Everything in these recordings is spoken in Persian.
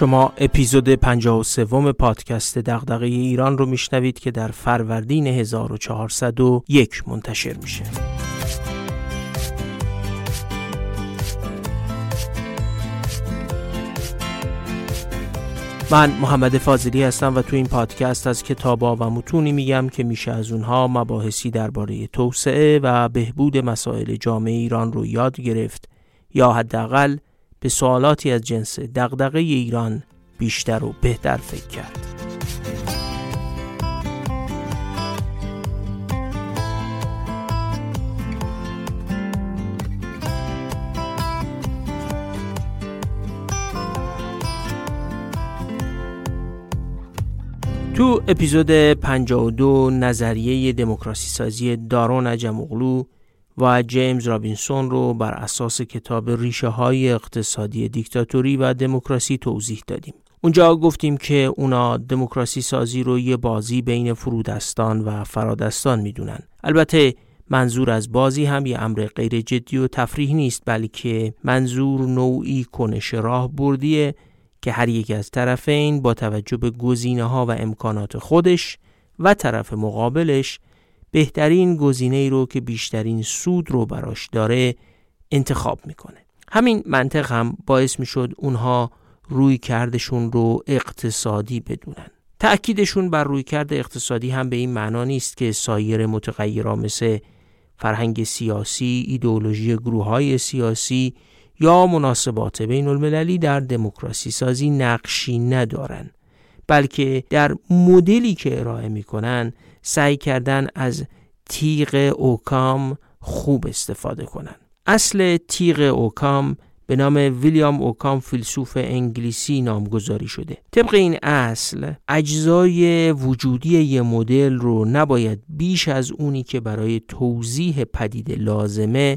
شما اپیزود 53 پادکست دغدغه ایران رو میشنوید که در فروردین 1401 منتشر میشه. من محمد فاضلی هستم و تو این پادکست از کتابا و متونی میگم که میشه از اونها مباحثی درباره توسعه و بهبود مسائل جامعه ایران رو یاد گرفت یا حداقل به سوالاتی از جنس دغدغه ایران بیشتر و بهتر فکر کرد. تو اپیزود 52 نظریه دموکراسی سازی دارون عجم‌اوغلو و جیمز رابینسون رو بر اساس کتاب ریشه های اقتصادی دیکتاتوری و دموکراسی توضیح دادیم. اونجا گفتیم که اونا دموکراسی سازی رو یه بازی بین فرودستان و فرادستان میدونن. البته منظور از بازی هم یه امر غیر جدی و تفریح نیست، بلکه منظور نوعی کنش راهبردیه که هر یک از طرفین با توجه به گزینه‌ها و امکانات خودش و طرف مقابلش بهترین گزینه‌ای رو که بیشترین سود رو براش داره انتخاب میکنه. همین منطق هم باعث میشد اونها رویکردشون رو اقتصادی بدونن. تأکیدشون بر رویکرد اقتصادی هم به این معنا نیست که سایر متغیرها مثل فرهنگ سیاسی، ایدئولوژی گروه‌های سیاسی یا مناسبات بین المللی در دموکراسی سازی نقشی ندارن، بلکه در مدلی که ارائه میکنن سعی کردن از تیغ اوکام خوب استفاده کنن. اصل تیغ اوکام به نام ویلیام اوکام فیلسوف انگلیسی نامگذاری شده. طبق این اصل اجزای وجودی یه مدل رو نباید بیش از اونی که برای توضیح پدیده لازمه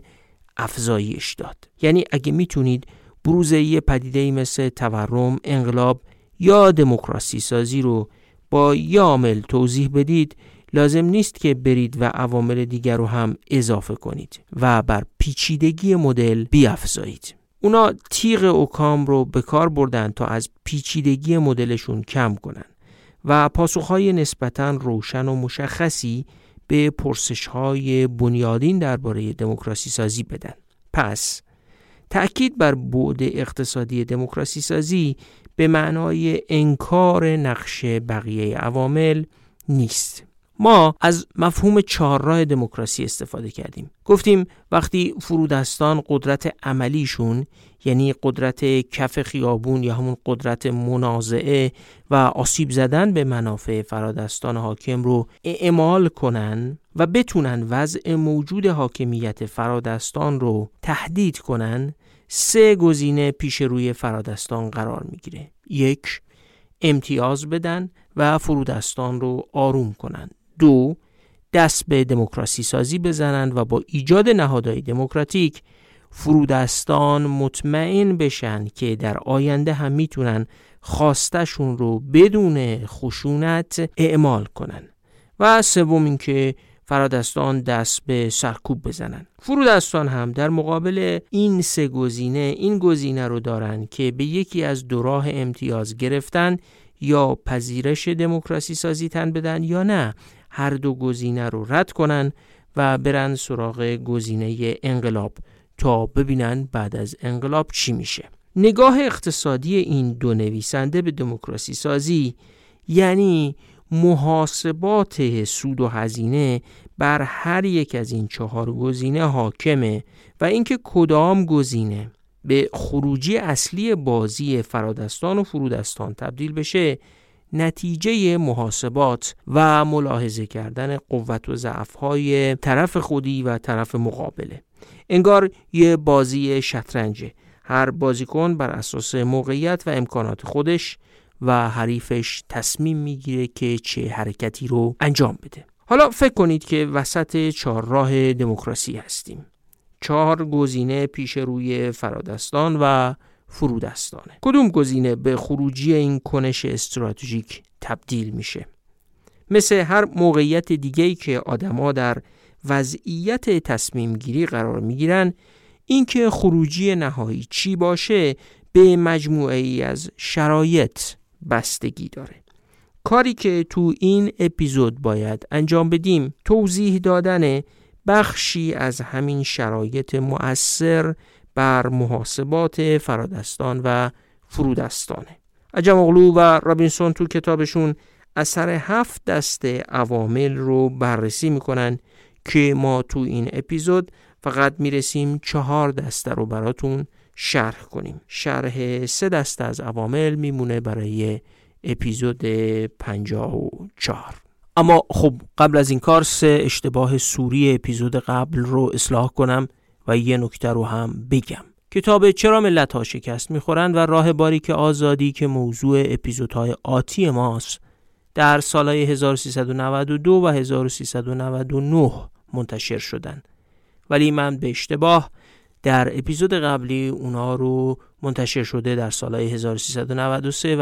افزایش داد. یعنی اگه میتونید بروز یه پدیده‌ای مثل تورم، انقلاب یا دموکراسی سازی رو با یه عامل توضیح بدید، لازم نیست که برید و عوامل دیگر رو هم اضافه کنید و بر پیچیدگی مدل بیافزایید. اونا تیغ اوکام رو به کار بردن تا از پیچیدگی مدلشون کم کنن و پاسخهای نسبتاً روشن و مشخصی به پرسش‌های بنیادین درباره دموکراسی سازی بدن. پس تأکید بر بعد اقتصادی دموکراسی سازی به معنای انکار نقش بقیه عوامل نیست. ما از مفهوم چهارراه دموکراسی استفاده کردیم. گفتیم وقتی فرودستان قدرت عملیشون، یعنی قدرت کف خیابون یا همون قدرت منازعه و آسیب زدن به منافع فرادستان حاکم رو اعمال کنن و بتونن وضع موجود حاکمیت فرادستان رو تهدید کنن، سه گزینه پیش روی فرادستان قرار میگیره. 1. امتیاز بدن و فرودستان رو آروم کنن. 2. دست به دموکراسی سازی بزنن و با ایجاد نهادهای دموکراتیک فرودستان مطمئن بشن که در آینده هم میتونن خواستشون رو بدون خشونت اعمال کنن. و 3. اینکه فرادستان دست به سرکوب بزنن. فرودستان هم در مقابل این سه گزینه این گزینه رو دارن که به یکی از دو راه امتیاز گرفتن یا پذیرش دموکراسی سازی تن بدن یا نه هر دو گزینه رو رد کنن و برن سراغ گزینه انقلاب تا ببینن بعد از انقلاب چی میشه. نگاه اقتصادی این دو نویسنده به دموکراسی سازی یعنی محاسبات سود و هزینه بر هر یک از این 4 گزینه حاکمه و اینکه کدام گزینه به خروجی اصلی بازی فرادستان و فرودستان تبدیل بشه نتیجه محاسبات و ملاحظه کردن قوت و ضعف‌های طرف خودی و طرف مقابله. انگار یه بازی شطرنجه. هر بازیکن بر اساس موقعیت و امکانات خودش و حریفش تصمیم میگیره که چه حرکتی رو انجام بده. حالا فکر کنید که وسط 4 راه دموکراسی هستیم. 4 گزینه پیش روی فرادستان و فرودستانه. کدوم گزینه به خروجی این کنش استراتژیک تبدیل میشه؟ مثل هر موقعیت دیگه‌ای که آدم‌ها در وضعیت تصمیم گیری قرار میگیرن، این که خروجی نهایی چی باشه به مجموعه ای از شرایط بستگی داره. کاری که تو این اپیزود باید انجام بدیم توضیح دادن بخشی از همین شرایط مؤثر بر محاسبات فرادستان و فرودستانه. عجم‌اوغلو و رابینسون تو کتابشون اثر 7 دسته عوامل رو بررسی میکنن که ما تو این اپیزود فقط میرسیم 4 دسته رو براتون شرح کنیم. شرح 3 دسته از عوامل میمونه برای اپیزود 54. اما خب قبل از این کار 3 اشتباه سوری اپیزود قبل رو اصلاح کنم و یه نکته رو هم بگم. کتاب چرا ملت‌ها شکست می‌خورند و راه باریک آزادی که موضوع اپیزودهای آتی ماست در سالهای 1392 و 1399 منتشر شدن، ولی من به اشتباه در اپیزود قبلی اونا رو منتشر شده در سالهای 1393 و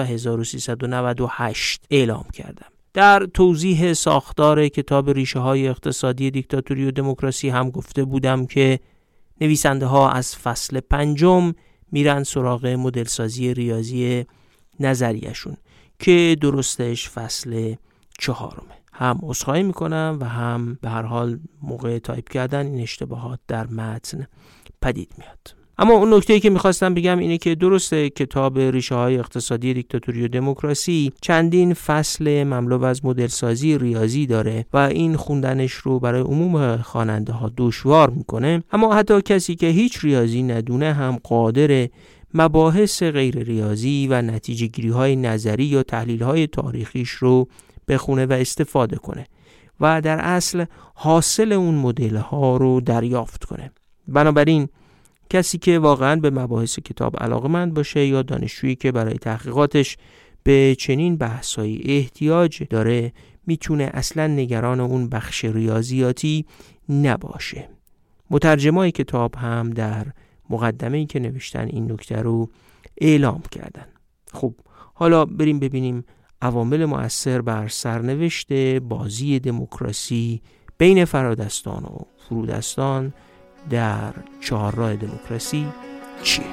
1398 اعلام کردم. در توضیح ساختار کتاب ریشه های اقتصادی دیکتاتوری و دموکراسی هم گفته بودم که نویسنده ها از فصل 5 میرن سراغ مدل سازی ریاضی نظریشون که درستش فصل 4. هم عذرخواهی میکنم و هم به هر حال موقع تایپ کردن این اشتباهات در متن پدید میاد. اما اون نکته‌ای که میخواستم بگم اینه که درسته کتاب ریشه های اقتصادی دیکتاتوری و دموکراسی چندین فصل مملو از مدل سازی ریاضی داره و این خوندنش رو برای عموم خواننده ها دشوار میکنه، اما حتی کسی که هیچ ریاضی ندونه هم قادر مباحث غیر ریاضی و نتیجه گیری های نظری یا تحلیل های تاریخیش رو بخونه و استفاده کنه و در اصل حاصل اون مدل ها رو دریافت کنه. بنابراین کسی که واقعاً به مباحث کتاب علاقه‌مند باشه یا دانشجویی که برای تحقیقاتش به چنین بحثایی احتیاج داره میتونه اصلاً نگران اون بخش ریاضیاتی نباشه. مترجمای کتاب هم در مقدمه‌ای که نوشتن این نکته رو اعلام کردن. خب حالا بریم ببینیم عوامل مؤثر بر سرنوشت بازی دموکراسی بین فرادستان و فرودستان در 4 راه دموکراسی چیه؟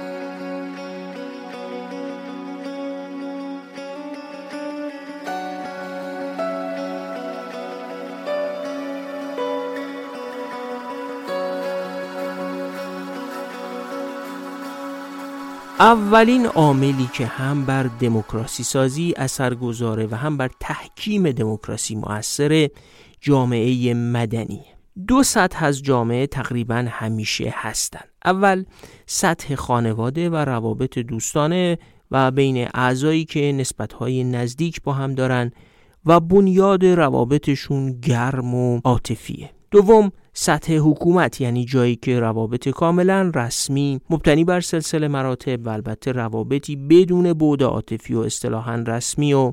اولین عاملی که هم بر دموکراسی سازی اثر گذاره و هم بر تحکیم دموکراسی مؤثره جامعه مدنی. 2 سطح از جامعه تقریباً همیشه هستن. اول سطح خانواده و روابط دوستانه و بین اعضایی که نسبت‌های نزدیک با هم دارن و بنیاد روابطشون گرم و عاطفیه. دوم سطح حکومت، یعنی جایی که روابط کاملاً رسمی مبتنی بر سلسله مراتب و البته روابطی بدون بعد عاطفی و اصطلاحاً رسمی و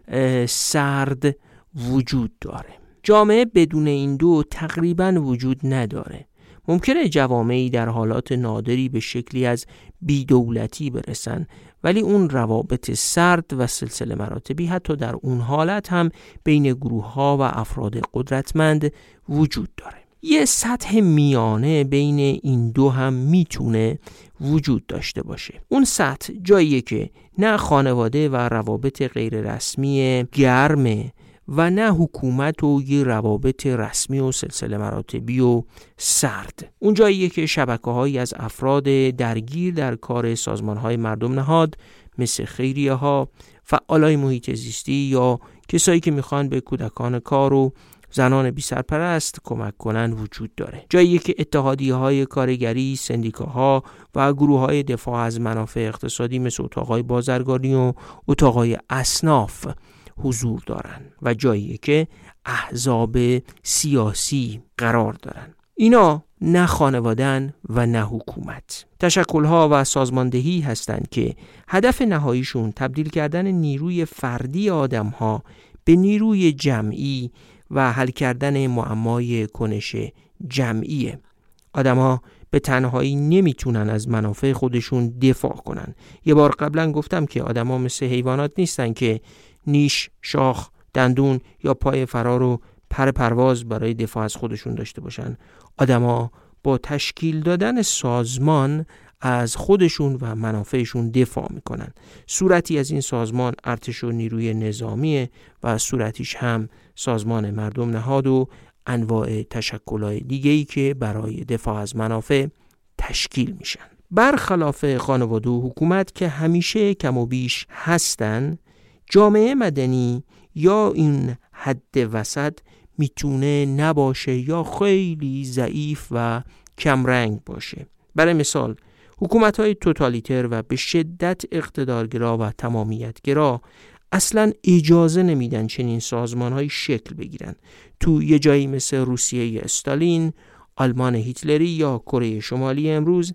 سرد وجود داره. جامعه بدون این دو تقریباً وجود نداره. ممکنه جوامعی در حالات نادری به شکلی از بی‌دولتی برسن، ولی اون روابط سرد و سلسله مراتبی حتی در اون حالت هم بین گروه‌ها و افراد قدرتمند وجود داره. یه سطح میانه بین این دو هم میتونه وجود داشته باشه. اون سطح جاییه که نه خانواده و روابط غیر رسمی گرمه و نه حکومت و یه روابط رسمی و سلسله مراتبی و سرد. اون جاییه که شبکه‌هایی از افراد درگیر در کار سازمان‌های مردم نهاد مثل خیریه‌ها، فعالای محیط زیستی یا کسایی که میخوان به کودکان کار و زنان بی سرپرست کمک کنن وجود داره. جاییه که اتحادیه‌های کارگری، سندیکاها و گروه‌های دفاع از منافع اقتصادی مثل اتاق‌های بازرگانی و اتاق‌های اصناف حضور دارن و جاییه که احزاب سیاسی قرار دارن. اینا نه خانواده‌ان و نه حکومت. تشکل‌ها و سازماندهی هستند که هدف نهاییشون تبدیل کردن نیروی فردی آدم‌ها به نیروی جمعی و حل کردن معمای کنش جمعیه. آدم‌ها به تنهایی نمیتونن از منافع خودشون دفاع کنن. یه بار قبلا گفتم که آدم‌ها مثل حیوانات نیستن که نیش، شاخ، دندون یا پای فرار و پر پرواز برای دفاع از خودشون داشته باشن. آدم‌ها با تشکیل دادن سازمان از خودشون و منافعشون دفاع میکنن. صورتی از این سازمان ارتش و نیروی نظامیه و صورتیش هم سازمان مردم نهاد و انواع تشکل‌های دیگه‌ای که برای دفاع از منافع تشکیل میشن. برخلاف خانواده و حکومت که همیشه کم و بیش هستن، جامعه مدنی یا این حد وسط میتونه نباشه یا خیلی ضعیف و کمرنگ باشه. برای مثال حکومت‌های توتالیتر و به شدت اقتدارگرا و تمامیتگرا اصلا اجازه نمیدن چنین سازمان‌های شکل بگیرن. تو یه جایی مثل روسیه استالین، آلمان هیتلری یا کره شمالی امروز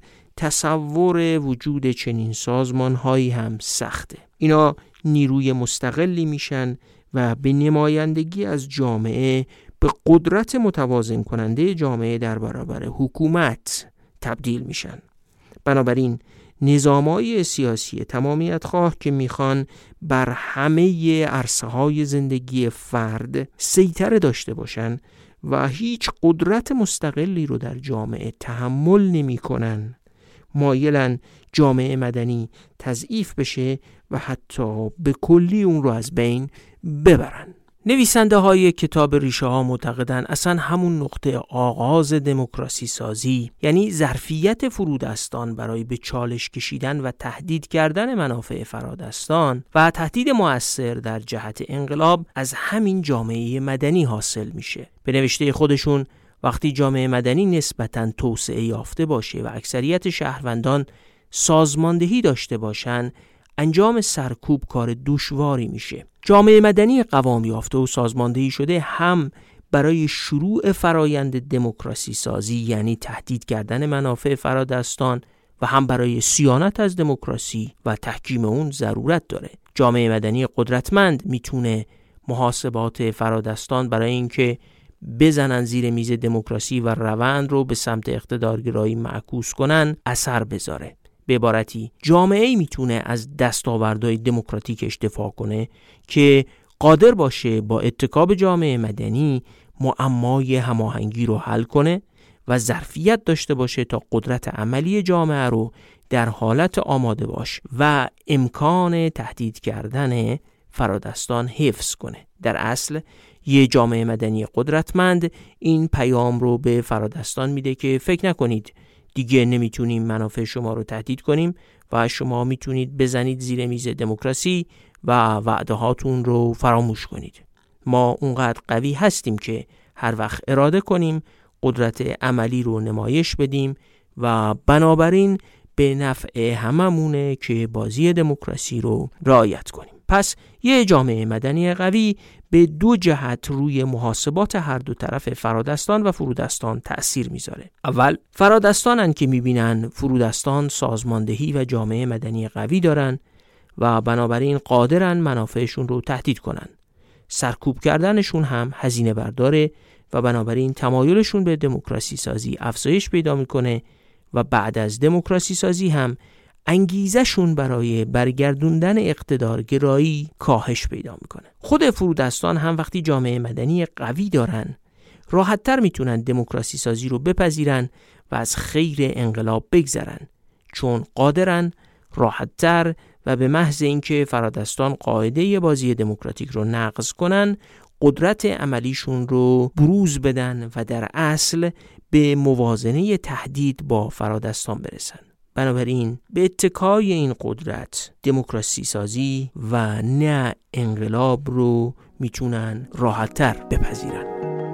تصور وجود چنین سازمان‌هایی هم سخته. اینا نیروی مستقلی میشن و به نمایندگی از جامعه به قدرت متوازن کننده جامعه در برابر حکومت تبدیل میشن. بنابراین نظام‌های سیاسی تمامیت خواه که میخوان بر همه عرصه‌های زندگی فرد سیطره داشته باشن و هیچ قدرت مستقلی رو در جامعه تحمل نمی‌کنن، مایلن جامعه مدنی تضعیف بشه و حتی به کلی اون رو از بین ببرن. نویسنده های کتاب ریشه ها معتقدن اصلا همون نقطه آغاز دموکراسی سازی، یعنی ظرفیت فرودستان برای به چالش کشیدن و تهدید کردن منافع فرادستان و تهدید مؤثر در جهت انقلاب، از همین جامعه مدنی حاصل میشه. به نوشته خودشون وقتی جامعه مدنی نسبتاً توسعه یافته باشه و اکثریت شهروندان سازماندهی داشته باشن، انجام سرکوب کار دشواری میشه. جامعه مدنی قوام یافته و سازماندهی شده هم برای شروع فرایند دموکراسی سازی، یعنی تهدید کردن منافع فرادستان، و هم برای صیانت از دموکراسی و تحکیم اون ضرورت داره. جامعه مدنی قدرتمند میتونه محاسبات فرادستان برای اینکه بزنن زیر میز دموکراسی و روند رو به سمت اقتدارگرایی معکوس کنن اثر بذاره. به عبارتی جامعه‌ای میتونه از دستاوردهای دموکراتیکش دفاع کنه که قادر باشه با اتکاب جامعه مدنی معمای هماهنگی رو حل کنه و ظرفیت داشته باشه تا قدرت عملی جامعه رو در حالت آماده باش و امکان تهدید کردن فرادستان حفظ کنه. در اصل یه جامعه مدنی قدرتمند این پیام رو به فرادستان میده که فکر نکنید دیگه نمیتونیم منافع شما رو تهدید کنیم و شما میتونید بزنید زیر میز دموکراسی و وعده هاتون رو فراموش کنید. ما اونقدر قوی هستیم که هر وقت اراده کنیم قدرت عملی رو نمایش بدیم و بنابراین به نفع هممونه که بازی دموکراسی رو رعایت کنیم. پس یه جامعه مدنی قوی به دو جهت روی محاسبات هر دو طرف فرادستان و فرودستان تأثیر میذاره. اول فرادستانن که میبینن فرودستان سازماندهی و جامعه مدنی قوی دارن و بنابراین قادرن منافعشون رو تهدید کنن. سرکوب کردنشون هم هزینه برداره و بنابراین تمایلشون به دموکراسی سازی افزایش پیدا میکنه و بعد از دموکراسی سازی هم انگیزشون برای برگردوندن اقتدارگرایی کاهش پیدا میکنه. خود فرودستان هم وقتی جامعه مدنی قوی دارن راحت‌تر میتونن دموکراسی سازی رو بپذیرن و از خیر انقلاب بگذرن، چون قادرن راحت‌تر و به محض اینکه فرادستان قاعده بازی دموکراتیک رو نقض کنن قدرت عملیشون رو بروز بدن و در اصل به موازنه تهدید با فرادستان برسن. بنابراین به اتکای این قدرت دموکراسی سازی و نه انقلاب رو میتونن راحت‌تر بپذیرن.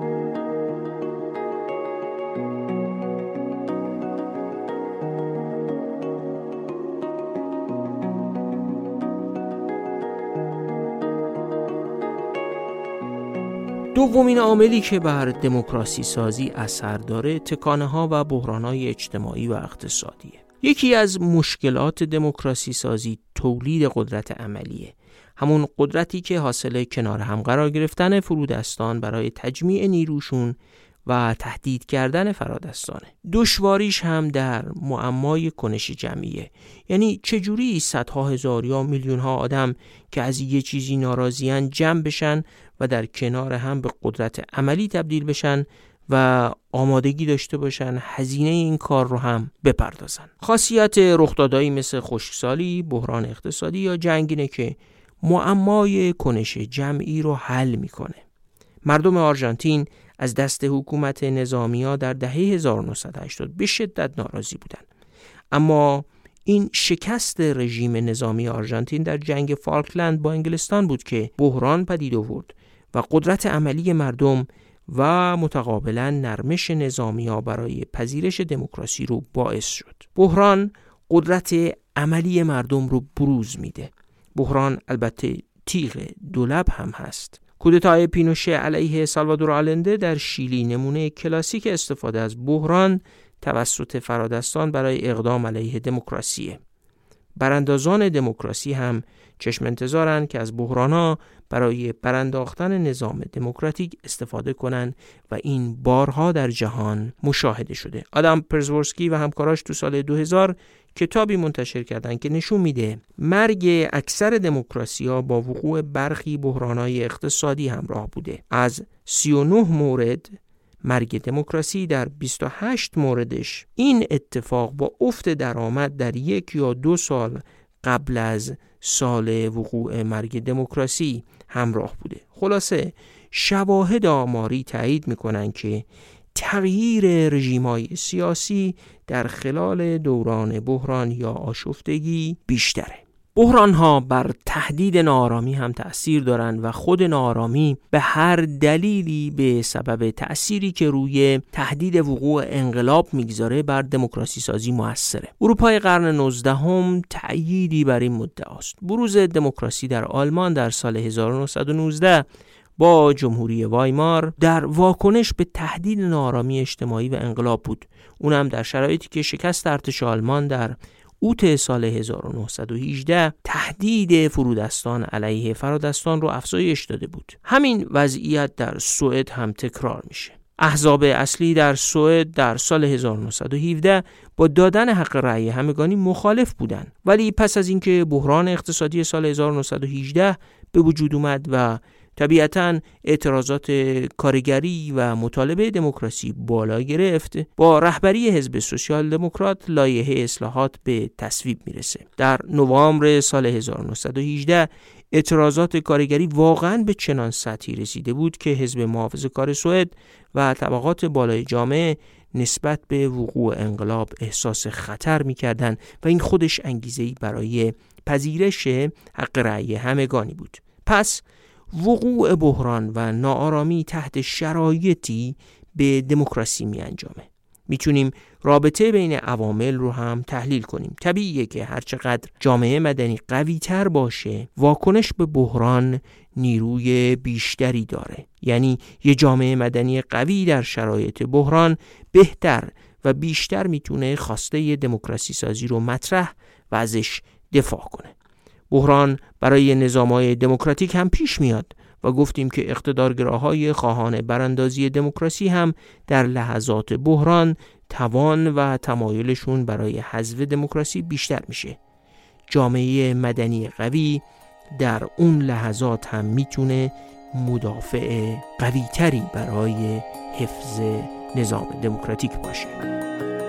دومین عاملی که بر دموکراسی سازی اثر داره تکانه‌ها و بحران‌های اجتماعی و اقتصادیه. یکی از مشکلات دموکراسی سازی تولید قدرت عملیه، همون قدرتی که حاصل کنار هم قرار گرفتن فرودستان برای تجمیع نیروشون و تهدید کردن فرادستانه. دشواریش هم در معمای کنش جمعیه، یعنی چجوری صدها هزار یا میلیون ها آدم که از یه چیزی ناراضیان جمع بشن و در کنار هم به قدرت عملی تبدیل بشن و آمادگی داشته باشن هزینه این کار رو هم بپردازن. خاصیت رخدادهایی مثل خشکسالی، بحران اقتصادی یا جنگ اینه که معمای کنش جمعی رو حل میکنه. مردم آرژانتین از دست حکومت نظامی‌ها در دهه 1980 به شدت ناراضی بودند. اما این شکست رژیم نظامی آرژانتین در جنگ فالکلند با انگلستان بود که بحران پدید آورد و قدرت عملی مردم و متقابلا نرمش نظامی‌ها برای پذیرش دموکراسی رو باعث شد. بحران قدرت عملی مردم رو بروز میده. بحران البته تیغ دولب هم هست. کودتای پینوشه علیه سالوادور آلنده در شیلی نمونه کلاسیک استفاده از بحران توسط فرادستان برای اقدام علیه دموکراسیه. براندازان دموکراسی هم چشم انتظارن که از بحران‌ها برای برانداختن نظام دموکراتیک استفاده کنن و این بارها در جهان مشاهده شده. آدم پرزورسکی و همکاراش تو سال 2000 کتابی منتشر کردن که نشون میده مرگ اکثر دموکراسی‌ها با وقوع برخی بحران‌های اقتصادی همراه بوده. از 39 مورد مرگ دموکراسی در 28 موردش این اتفاق با افت درآمد در 1 یا 2 سال قبل از سال وقوع مرگ دموکراسی همراه بوده. خلاصه شواهد آماری تایید میکنن که تغییر رژیم‌های سیاسی در خلال دوران بحران یا آشفتگی بیشتره. بحران‌ها بر تهدید ناآرامی هم تأثیر دارن و خود ناآرامی به هر دلیلی به سبب تأثیری که روی تهدید وقوع انقلاب میگذاره بر دموکراسی سازی موثره. اروپای قرن 19 تأییدی بر این مدعاست. بروز دموکراسی در آلمان در سال 1919 با جمهوری وایمار در واکنش به تهدید ناآرامی اجتماعی و انقلاب بود. اونم در شرایطی که شکست ارتش آلمان در اوت سال 1918 تهدید فرودستان علیه فرادستان رو افزایش داده بود. همین وضعیت در سوئد هم تکرار میشه. احزاب اصلی در سوئد در سال 1917 با دادن حق رأی همگانی مخالف بودند، ولی پس از اینکه بحران اقتصادی سال 1918 به وجود اومد و طبیعتاً اعتراضات کارگری و مطالبه دموکراسی بالا گرفت، با رهبری حزب سوسیال دموکرات لایحه اصلاحات به تصویب میرسه. در نوامبر سال 1918 اعتراضات کارگری واقعاً به چنان سطحی رسیده بود که حزب محافظه‌کار سوئد و طبقات بالای جامعه نسبت به وقوع انقلاب احساس خطر می‌کردند و این خودش انگیزه‌ای برای پذیرش حق رأی همگانی بود. پس وقوع بحران و ناآرامی تحت شرایطی به دموکراسی می انجامه. میتونیم رابطه بین عوامل رو هم تحلیل کنیم. طبیعیه که هرچقدر جامعه مدنی قوی تر باشه، واکنش به بحران نیروی بیشتری داره. یعنی یه جامعه مدنی قوی در شرایط بحران بهتر و بیشتر میتونه خواسته دموکراسی سازی رو مطرح و ازش دفاع کنه. بحران برای نظام‌های دموکراتیک هم پیش میاد و گفتیم که اقتدارگراهای خواهان براندازی دموکراسی هم در لحظات بحران توان و تمایلشون برای حذف دموکراسی بیشتر میشه. جامعه مدنی قوی در اون لحظات هم میتونه مدافع قوی تری برای حفظ نظام دموکراتیک باشه.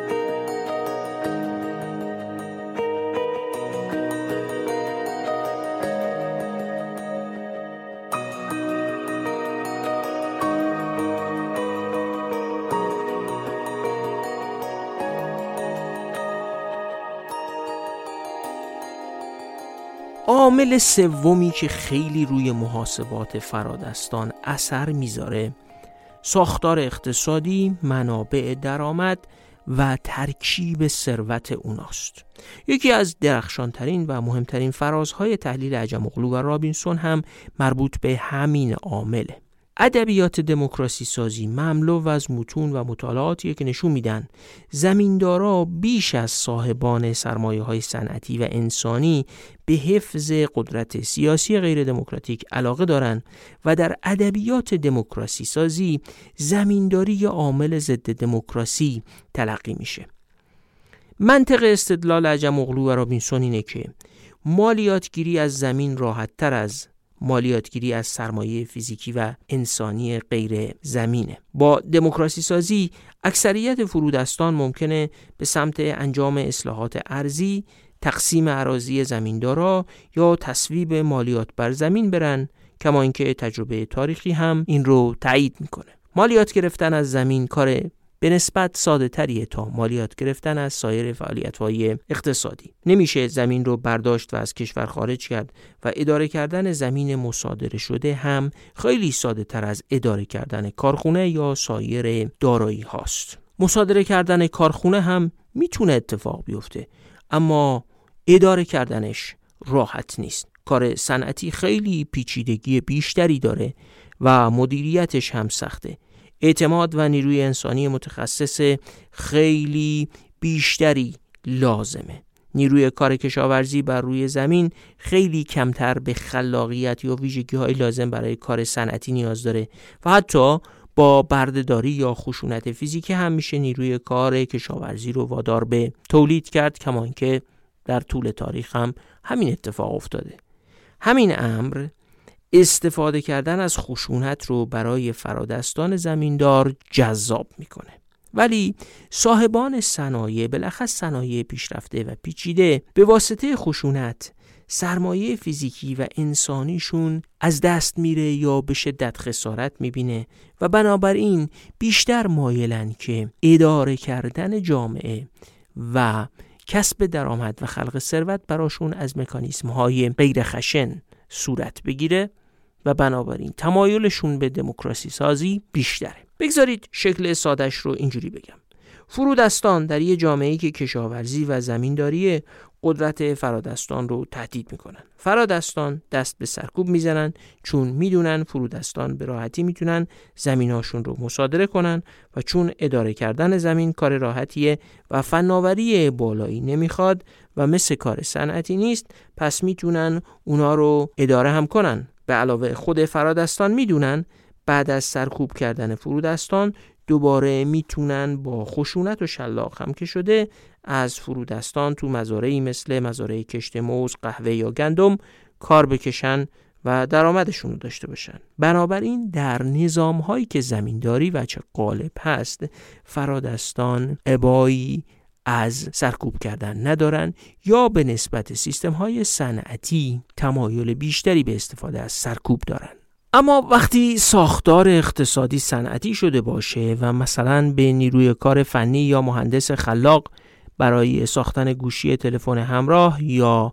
عامل سومی که خیلی روی محاسبات فرادستان اثر میذاره ساختار اقتصادی، منابع درآمد و ترکیب ثروت اوناست. یکی از درخشانترین و مهمترین فرازهای تحلیل عجم‌اوغلو و رابینسون هم مربوط به همین عامله. ادبیات دموکراسی سازی مملو از متون و مطالعاتی که نشون میدن زمیندارا بیش از صاحبان سرمایه‌های صنعتی و انسانی به حفظ قدرت سیاسی غیر دموکراتیک علاقه دارن و در ادبیات دموکراسی سازی زمینداری یا عامل ضد دموکراسی تلقی میشه. منطق استدلال عجم‌اوغلو و رابینسون اینه که مالیاتگیری از زمین راحت‌تر از مالیاتگیری از سرمایه فیزیکی و انسانی غیر زمینه. با دموکراسی سازی اکثریت فرودستان ممکنه به سمت انجام اصلاحات ارضی، تقسیم اراضی زمیندارا یا تصویب مالیات بر زمین برن، کما اینکه تجربه تاریخی هم این رو تایید میکنه. مالیات گرفتن از زمین کار به نسبت ساده تریه تا مالیات گرفتن از سایر فعالیت‌های اقتصادی. نمیشه زمین رو برداشت و از کشور خارج کرد و اداره کردن زمین مصادره شده هم خیلی ساده تر از اداره کردن کارخونه یا سایر دارایی هاست. مصادره کردن کارخونه هم میتونه اتفاق بیفته، اما اداره کردنش راحت نیست. کار صنعتی خیلی پیچیدگی بیشتری داره و مدیریتش هم سخته. اعتماد و نیروی انسانی متخصص خیلی بیشتری لازمه. نیروی کار کشاورزی بر روی زمین خیلی کمتر به خلاقیت یا ویژگی‌های لازم برای کار صنعتی نیاز داره و حتی با بردهداری یا خشونت فیزیکی هم میشه نیروی کار کشاورزی رو وادار به تولید کرد، کما اینکه در طول تاریخ هم همین اتفاق افتاده. همین امر استفاده کردن از خشونت رو برای فرادستان زمیندار جذاب میکنه. ولی صاحبان صنایع، بالاخص صنایع پیشرفته و پیچیده، به واسطه خشونت سرمایه فیزیکی و انسانیشون از دست میره یا به شدت خسارت میبینه و بنابراین بیشتر مایلن که اداره کردن جامعه و کسب درآمد و خلق ثروت براشون از مکانیزم‌های غیر خشن صورت بگیره و بنابراین تمایلشون به دموکراسی سازی بیشتره. بگذارید شکل سادهش رو اینجوری بگم. فرودستان در یه جامعه‌ای که کشاورزی و زمینداری قدرت فرادستان رو تهدید میکنن. فرادستان دست به سرکوب میزنن چون میدونن فرودستان به راحتی میتونن زمیناشون رو مصادره کنن و چون اداره کردن زمین کار راحتیه و فناوری بالایی نمیخواد و مثل کار صنعتی نیست، پس میتونن اونا رو اداره هم کنن. به علاوه خود فرادستان میدونن بعد از سرکوب کردن فرودستان دوباره میتونن با خشونت و شلاق هم که شده از فرودستان تو مزارعی مثل مزارع کشت موز، قهوه یا گندم کار بکشن و درآمدشون رو داشته باشن. بنابراین در نظام‌هایی که زمینداری و چه غالب هست، فرادستان ابایی از سرکوب کردن ندارن یا به نسبت سیستم‌های صنعتی تمایل بیشتری به استفاده از سرکوب دارن. اما وقتی ساختار اقتصادی صنعتی شده باشه و مثلا به نیروی کار فنی یا مهندس خلاق برای ساختن گوشی تلفن همراه یا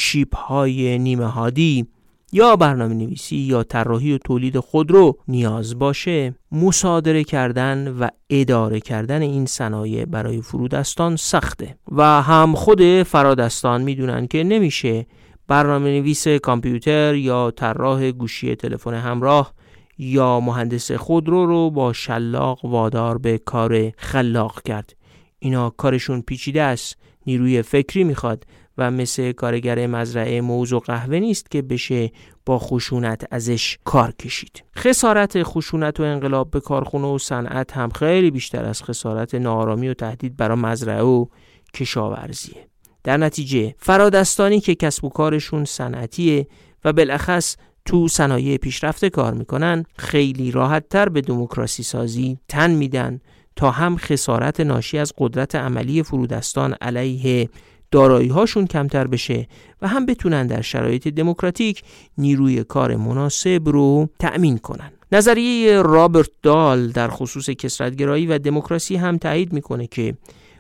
چیپ‌های نیمه هادی یا برنامه‌نویسی یا طراحی و تولید خودرو نیاز باشه، مصادره کردن و اداره کردن این صنایع برای فرودستان سخته و هم خود فرادستان میدونن که نمیشه برنامه‌نویس کامپیوتر یا طراح گوشی تلفن همراه یا مهندس خودرو رو با شلاق وادار به کار خلاق کرد. اینا کارشون پیچیده است، نیروی فکری میخواد و مثل کارگر مزرعه موز و قهوه نیست که بشه با خشونت ازش کار کشید. خسارت خشونت و انقلاب به کارخونه و صنعت هم خیلی بیشتر از خسارت ناآرامی و تهدید برای مزرعه و کشاورزیه. در نتیجه فرادستانی که کسب و کارشون صنعتیه و بالاخص تو صنایع پیشرفته کار میکنن خیلی راحت تر به دموکراسی سازی تن میدن تا هم خسارت ناشی از قدرت عملی فرودستان علیه دارایی هاشون کمتر بشه و هم بتونن در شرایط دموکراتیک نیروی کار مناسب رو تأمین کنن. نظریه رابرت دال در خصوص کثرت‌گرایی و دموکراسی هم تایید میکنه که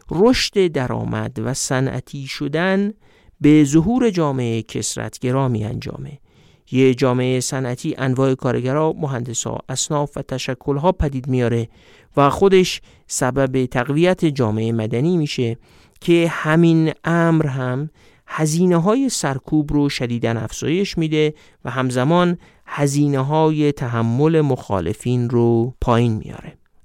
رشد درآمد و صنعتی شدن به ظهور جامعه کثرت‌گرا می‌انجامه. یه جامعه صنعتی انواع کارگرها، مهندسا، اصناف و تشکل‌ها پدید میاره و خودش سبب تقویت جامعه مدنی میشه که همین امر هم هزینه‌های سرکوب رو شدیداً افزایش میده و همزمان هزینه‌های تحمل مخالفین رو پایین میاره.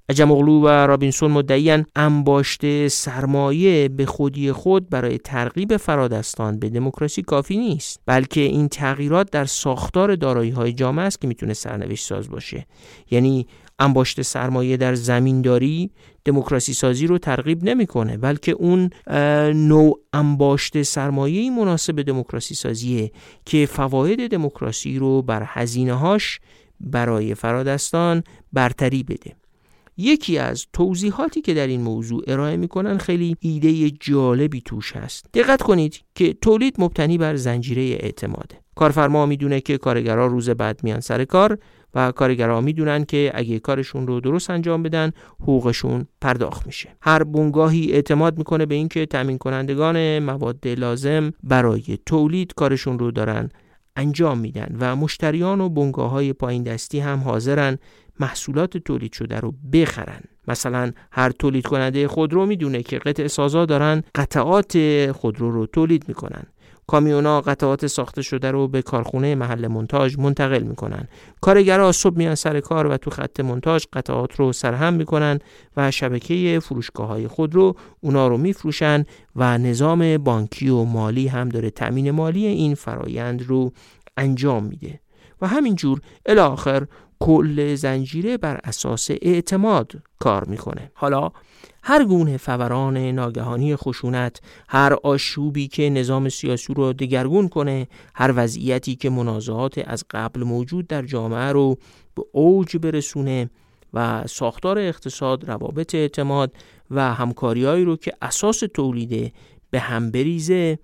عجم‌اوغلو و رابینسون مدعی‌اند انباشت سرمایه به خودی خود برای ترغیب فرادستان به دموکراسی کافی نیست، بلکه این تغییرات در ساختار دارایی‌های جامعه است که میتونه سرنوشت ساز باشه. یعنی انباشت سرمایه در زمینداری دموکراسی سازی رو ترغیب نمیکنه، بلکه اون نوع انباشت سرمایه‌ای مناسب دموکراسی سازیه که فواید دموکراسی رو بر هزینه‌هاش برای فرادستان برتری بده. یکی از توضیحاتی که در این موضوع ارائه میکنن خیلی ایده جالبی توش هست. دقت کنید که تولید مبتنی بر زنجیره اعتماده. کارفرما میدونه که کارگرها روز بعد میان سر کار و کارگرها میدونن که اگه کارشون رو درست انجام بدن حقوقشون پرداخت میشه. هر بنگاهی اعتماد میکنه به این که تامین کنندگان مواد لازم برای تولید کارشون رو دارن انجام میدن و مشتریان و بنگاه‌های پایین دستی هم حاضرن محصولات تولید شده رو بخرن. مثلا هر تولید کننده خودرو میدونه که قطع سازا دارن قطعات خودرو رو تولید میکنن. کامیونا قطعات ساخته شده رو به کارخونه محل مونتاژ منتقل میکنن. کارگرها صبح میان سر کار و تو خط مونتاژ قطعات رو سرهم میکنن و شبکه فروشگاه‌های خودرو اونا رو میفروشن و نظام بانکی و مالی هم داره تامین مالی این فرایند رو انجام میده و همینجور الی آخر کل زنجیره بر اساس اعتماد کار میکنه. حالا هر گونه فوران ناگهانی خشونت، هر آشوبی که نظام سیاسی رو دگرگون کنه، هر وضعیتی که منازعات از قبل موجود در جامعه رو به اوج برسونه و ساختار اقتصاد، روابط اعتماد و همکاریایی رو که اساس تولیده به هم بریزه،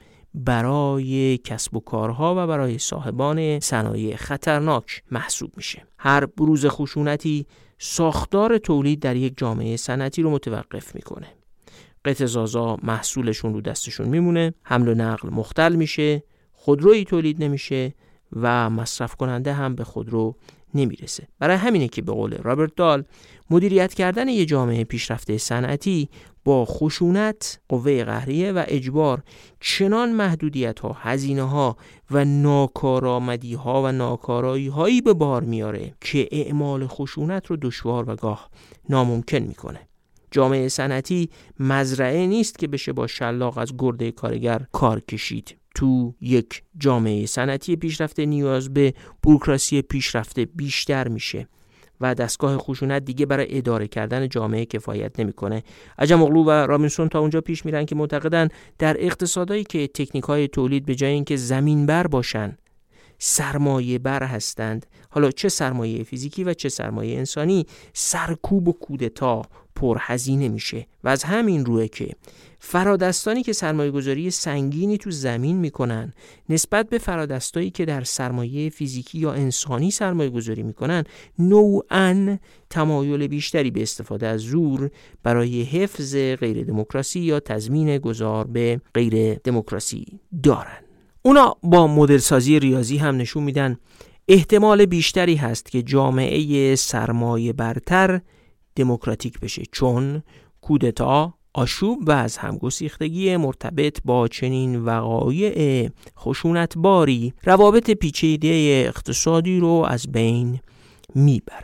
برای کسب و کارها و برای صاحبان صنایع خطرناک محسوب میشه. هر بروز خشونتی ساختار تولید در یک جامعه صنعتی رو متوقف میکنه. قطعه‌سازا محصولشون رو دستشون میمونه، حمل و نقل مختل میشه، خودرویی تولید نمیشه و مصرف کننده هم به خودرو نمیرسه. برای همینه که به قول رابرت دال مدیریت کردن یه جامعه پیشرفته صنعتی با خشونت، قوه قهریه و اجبار چنان محدودیت‌ها، هزینه‌ها و ناکارآمدی‌ها و ناکارایی‌هایی به بار میاره که اعمال خشونت رو دشوار و گاه ناممکن میکنه. جامعه صنعتی مزرعه نیست که بشه با شلاق از گرده کارگر کار کشید. تو یک جامعه صنعتی پیشرفته نیاز به بوروکراسی پیشرفته بیشتر میشه و دستگاه خشونت دیگه برای اداره کردن جامعه کفایت نمیکنه. عجم‌اوغلو و رابینسون تا اونجا پیش میرن که معتقدن در اقتصادایی که تکنیک‌های تولید به جای اینکه زمین بر باشن سرمایه بر هستند، حالا چه سرمایه فیزیکی و چه سرمایه انسانی، سرکوب و کودتا پرهزینه میشه و از همین روئه که فرادستانی که سرمایه گذاری سنگینی تو زمین میکنن نسبت به فرادستایی که در سرمایه فیزیکی یا انسانی سرمایه گذاری میکنن نوعاً تمایل بیشتری به استفاده از زور برای حفظ غیر دموکراسی یا تضمین گذار به غیر دموکراسی دارن. اونا با مدل سازی ریاضی هم نشون میدن احتمال بیشتری هست که جامعه سرمایه برتر دموکراتیک بشه، چون کودتا، آشوب و از همگسیختگی مرتبط با چنین وقایع خشونتباری روابط پیچیده اقتصادی رو از بین میبره.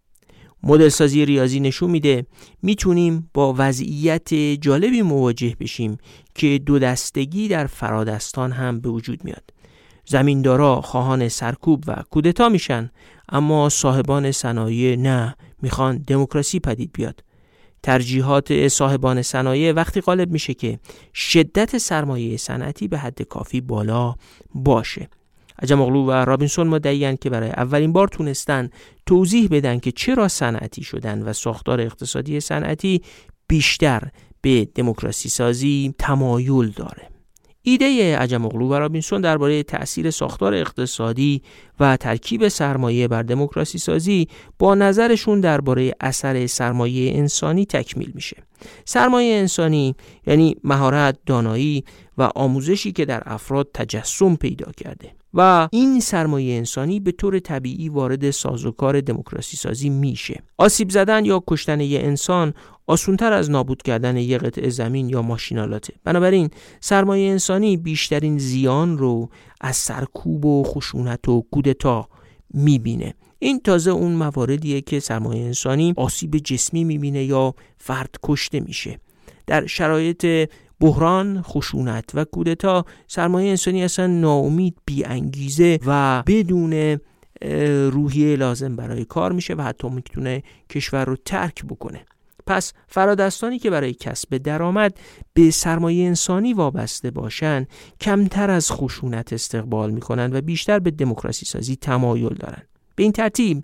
مدل سازی ریاضی نشون میده میتونیم با وضعیت جالبی مواجه بشیم که دو دستگی در فرادستان هم به وجود میاد. زمیندارا خواهان سرکوب و کودتا میشن، اما صاحبان صنایع نه، میخوان دموکراسی پدید بیاد. ترجیحات صاحبان صنایع وقتی غالب میشه که شدت سرمایه صنعتی به حد کافی بالا باشه. عجم‌اوغلو و رابینسون مدعی‌اند که برای اولین بار تونستن توضیح بدن که چرا صنعتی شدن و ساختار اقتصادی صنعتی بیشتر به دموکراسی سازی تمایل داره. ایده عجم‌اوغلو و رابینسون درباره تأثیر ساختار اقتصادی و ترکیب سرمایه بر دموکراسی سازی با نظرشون درباره اثر سرمایه انسانی تکمیل میشه. سرمایه انسانی یعنی مهارت، دانایی و آموزشی که در افراد تجسم پیدا کرده و این سرمایه انسانی به طور طبیعی وارد سازوکار دموکراسی سازی میشه. آسیب زدن یا کشتن یه انسان آسان‌تر از نابود کردن یه قطعه زمین یا ماشینالاته. بنابراین سرمایه انسانی بیشترین زیان رو از سرکوب و خشونت و کودتا میبینه. این تازه اون مواردیه که سرمایه انسانی آسیب جسمی میبینه یا فرد کشته میشه. در شرایط بحران، خشونت و کودتا سرمایه انسانی اصلا ناامید، بی انگیزه و بدون روحیه لازم برای کار میشه و حتی میتونه کشور رو ترک بکنه. پس فرادستانی که برای کسب درآمد به سرمایه انسانی وابسته باشن کمتر از خشونت استقبال میکنن و بیشتر به دموکراسی سازی تمایل دارن. به این ترتیب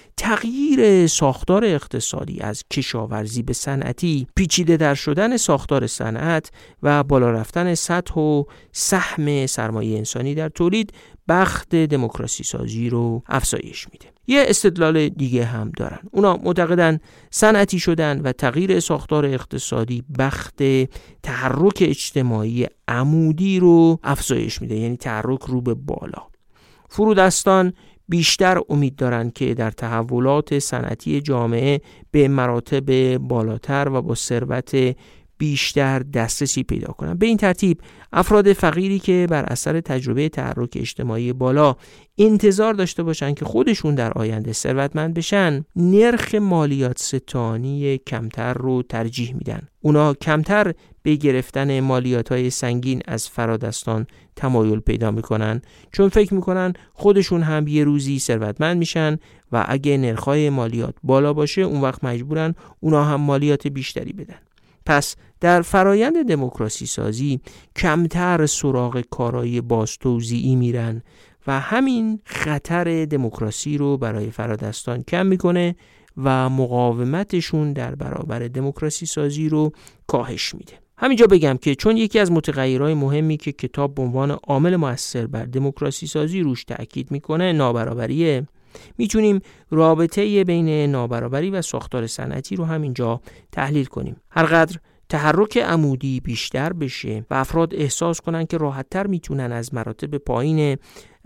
تغییر ساختار اقتصادی از کشاورزی به صنعتی، پیچیده در شدن ساختار صنعت و بالا رفتن سطح و سهم سرمایه انسانی در تولید بخت دموکراسی سازی رو افزایش میده. یه استدلال دیگه هم دارن. اونا معتقدن صنعتی شدن و تغییر ساختار اقتصادی بخت تحرک اجتماعی عمودی رو افزایش میده، یعنی تحرک رو به بالا. فرودستان بیشتر امید دارند که در تحولات صنعتی جامعه به مراتب بالاتر و با ثروت بیشتر دسترسی پیدا کنند. به این ترتیب افراد فقیری که بر اثر تجربه تحرک اجتماعی بالا انتظار داشته باشند که خودشون در آینده ثروتمند بشن، نرخ مالیات ستانی کمتر رو ترجیح میدن. اونا کمتر به گرفتن مالیات‌های سنگین از فرادستان تمایل پیدا میکنن، چون فکر میکنن خودشون هم یه روزی ثروتمند میشن و اگه نرخ‌های مالیات بالا باشه اون وقت مجبورن اونا هم مالیات بیشتری بدن. پس در فرایند دموکراسی سازی کمتر سراغ کارهای بازتوزیعی میرن و همین خطر دموکراسی رو برای فرادستان کم میکنه و مقاومتشون در برابر دموکراسی سازی رو کاهش میده. همینجا بگم که چون یکی از متغیرهای مهمی که کتاب به عنوان عامل مؤثر بر دموکراسی سازی روش تأکید میکنه نابرابریه، میتونیم رابطه بین نابرابری و ساختار صنعتی رو همینجا تحلیل کنیم. هرقدر تحرک عمودی بیشتر بشه و افراد احساس کنن که راحت‌تر میتونن از مراتب پایین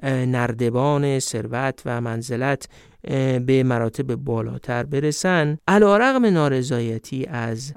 نردبان ثروت و منزلت به مراتب بالاتر برسن، علی‌رغم نارضایتی از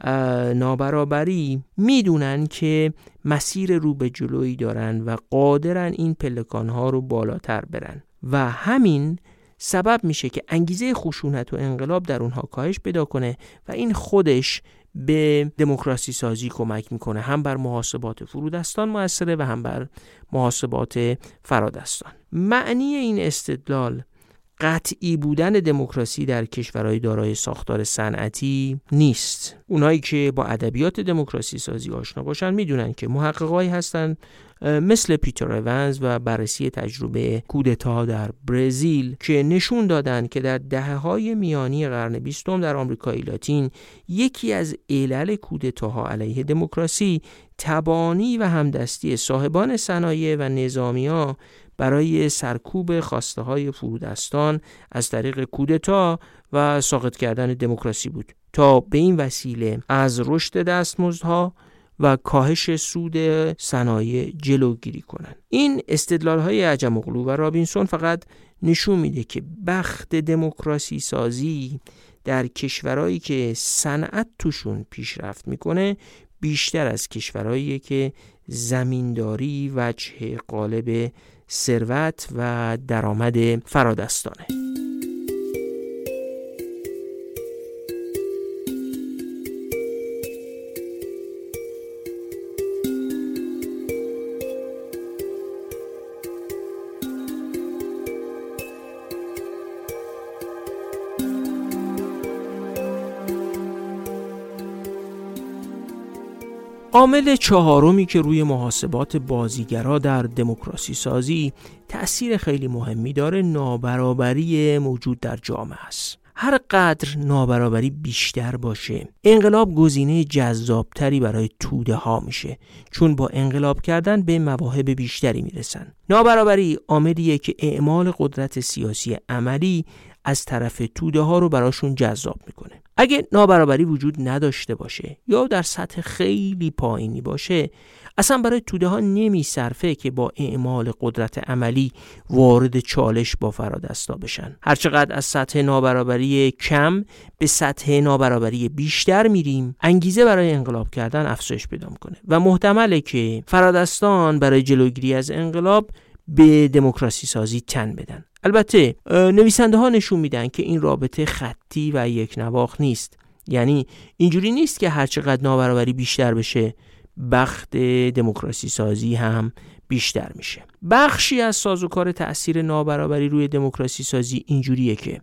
نابرابری میدونن که مسیر رو به جلویی دارن و قادرن این پلکان‌ها رو بالاتر برن و همین سبب میشه که انگیزه خشونت و انقلاب در اونها کاهش پیدا کنه و این خودش به دموکراسی سازی کمک میکنه. هم بر محاسبات فرودستان مؤثره و هم بر محاسبات فرادستان. معنی این استدلال قطعی بودن دموکراسی در کشورهای دارای ساختار صنعتی نیست. اونایی که با ادبیات دموکراسی سازی آشنا باشن میدونن که محققایی هستن مثل پیتر ایونز و بررسی تجربه کودتا در برزیل که نشون دادن که در دهه‌های میانی قرن 20 در آمریکای لاتین یکی از علل کودتاها علیه دموکراسی تبانی و همدستی صاحبان صنایع و نظامی‌ها برای سرکوب خواسته‌های فرودستان از طریق کودتا و ساقط کردن دموکراسی بود تا به این وسیله از رشد دستمزدها و کاهش سود صنایع جلوگیری کنند. این استدلال‌های عجم‌اوغلو و رابینسون فقط نشون میده که بخت دموکراسی سازی در کشورهایی که صنعت توشون پیشرفت میکنه بیشتر از کشورهایی که زمینداری وجه غالب ثروت و درآمد فرادستانه. عامل چهارمی که روی محاسبات بازیگرا در دموکراسی سازی تأثیر خیلی مهمی داره نابرابری موجود در جامعه است. هر قدر نابرابری بیشتر باشه انقلاب گزینه جذابتری برای توده ها میشه، چون با انقلاب کردن به مواهب بیشتری میرسن. نابرابری عاملیه که اعمال قدرت سیاسی عملی از طرف توده ها رو براشون جذاب میکنه. اگه نابرابری وجود نداشته باشه یا در سطح خیلی پایینی باشه اصلا برای توده ها نمیصرفه که با اعمال قدرت عملی وارد چالش با فرادستا بشن. هرچقدر از سطح نابرابری کم به سطح نابرابری بیشتر میریم انگیزه برای انقلاب کردن افزایش پیدا میکنه و محتمله که فرادستان برای جلوگیری از انقلاب به دموکراسی سازی تن بدن. البته نویسنده ها نشون میدن که این رابطه خطی و یک نواخت نیست. یعنی اینجوری نیست که هر چقدر نابرابری بیشتر بشه بخت دموکراسی سازی هم بیشتر میشه. بخشی از سازوکار تأثیر نابرابری روی دموکراسی سازی اینجوریه که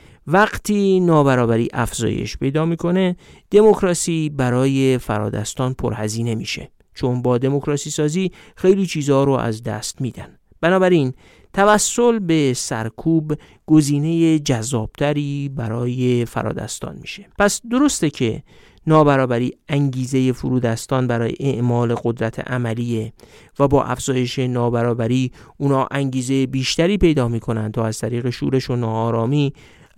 وقتی نابرابری افزایش پیدا میکنه، دموکراسی برای فرادستان پرهزینه میشه، چون با دموکراسی سازی خیلی چیزها رو از دست میدن. بنابراین توسل به سرکوب گزینه جذابتری برای فرادستان میشه. پس درسته که نابرابری انگیزه فرودستان برای اعمال قدرت عملیه و با افزایش نابرابری اونا انگیزه بیشتری پیدا میکنن تا از طریق شورش و ناآرامی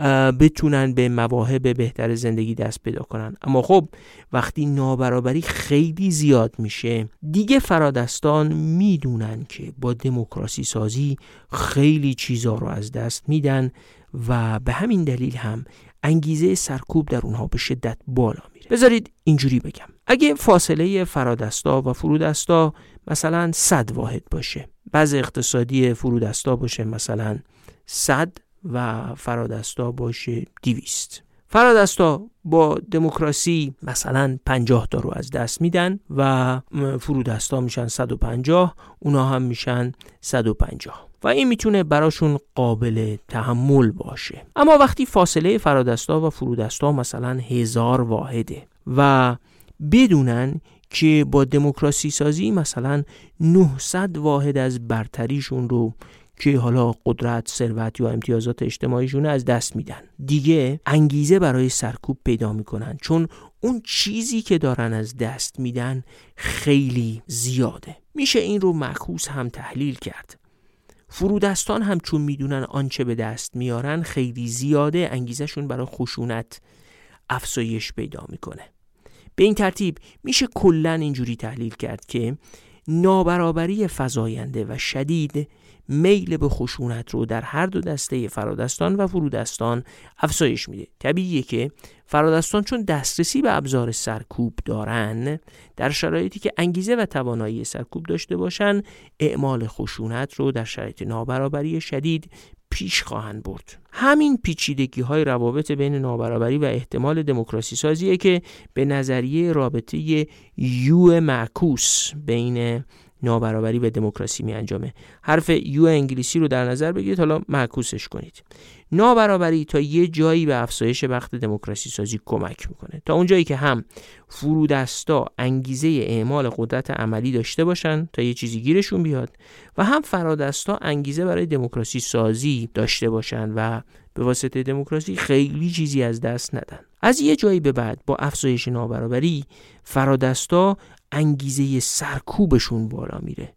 بتونن به مواهب بهتر زندگی دست پیدا کنن. اما خب وقتی نابرابری خیلی زیاد میشه، دیگه فرادستان میدونن که با دموکراسی سازی خیلی چیزا رو از دست میدن و به همین دلیل هم انگیزه سرکوب در اونها به شدت بالا میره. بذارید اینجوری بگم، اگه فاصله فرادستا و فرودستا مثلا 100 واحد باشه، وضع اقتصادی فرودستا باشه مثلا 100 و فرادستا باشه 200، فرادستا با دموکراسی مثلا 50 تا رو از دست میدن و فرودستا میشن 150، اونا هم میشن 150 و این میتونه براشون قابل تحمل باشه. اما وقتی فاصله فرادستا و فرودستا مثلا 1000 واحده و بدونن که با دموکراسی سازی مثلا 900 واحد از برتریشون رو که حالا قدرت، ثروت یا امتیازات اجتماعیشون از دست میدن، دیگه انگیزه برای سرکوب پیدا میکنن، چون اون چیزی که دارن از دست میدن خیلی زیاده. میشه این رو معکوس هم تحلیل کرد. فرودستان هم چون میدونن آنچه به دست میارن خیلی زیاده، انگیزشون برای خشونت افزایش پیدا میکنه. به این ترتیب میشه کلن اینجوری تحلیل کرد که نابرابری فزاینده و شدید میل به خشونت رو در هر دو دسته فرادستان و فرودستان افزایش میده. طبیعیه که فرادستان چون دسترسی به ابزار سرکوب دارن، در شرایطی که انگیزه و توانایی سرکوب داشته باشن، اعمال خشونت رو در شرایط نابرابری شدید پیش خواهند برد. همین پیچیدگی های روابط بین نابرابری و احتمال دموکراسی سازیه که به نظریه رابطه یو معکوس بین نابرابری و دموکراسی می انجامه. حرف یو انگلیسی رو در نظر بگیرید، حالا معکوسش کنید. نابرابری تا یه جایی به افزایش بخت دموکراسی سازی کمک میکنه، تا اون جایی که هم فرودستا انگیزه اعمال قدرت عملی داشته باشن تا یه چیزی گیرشون بیاد و هم فرادستا انگیزه برای دموکراسی سازی داشته باشن و به واسطه دموکراسی خیلی چیزی از دست ندن. از یه جایی به بعد با افزایش نابرابری فرادستا انگیزه سرکوبشون بالا میره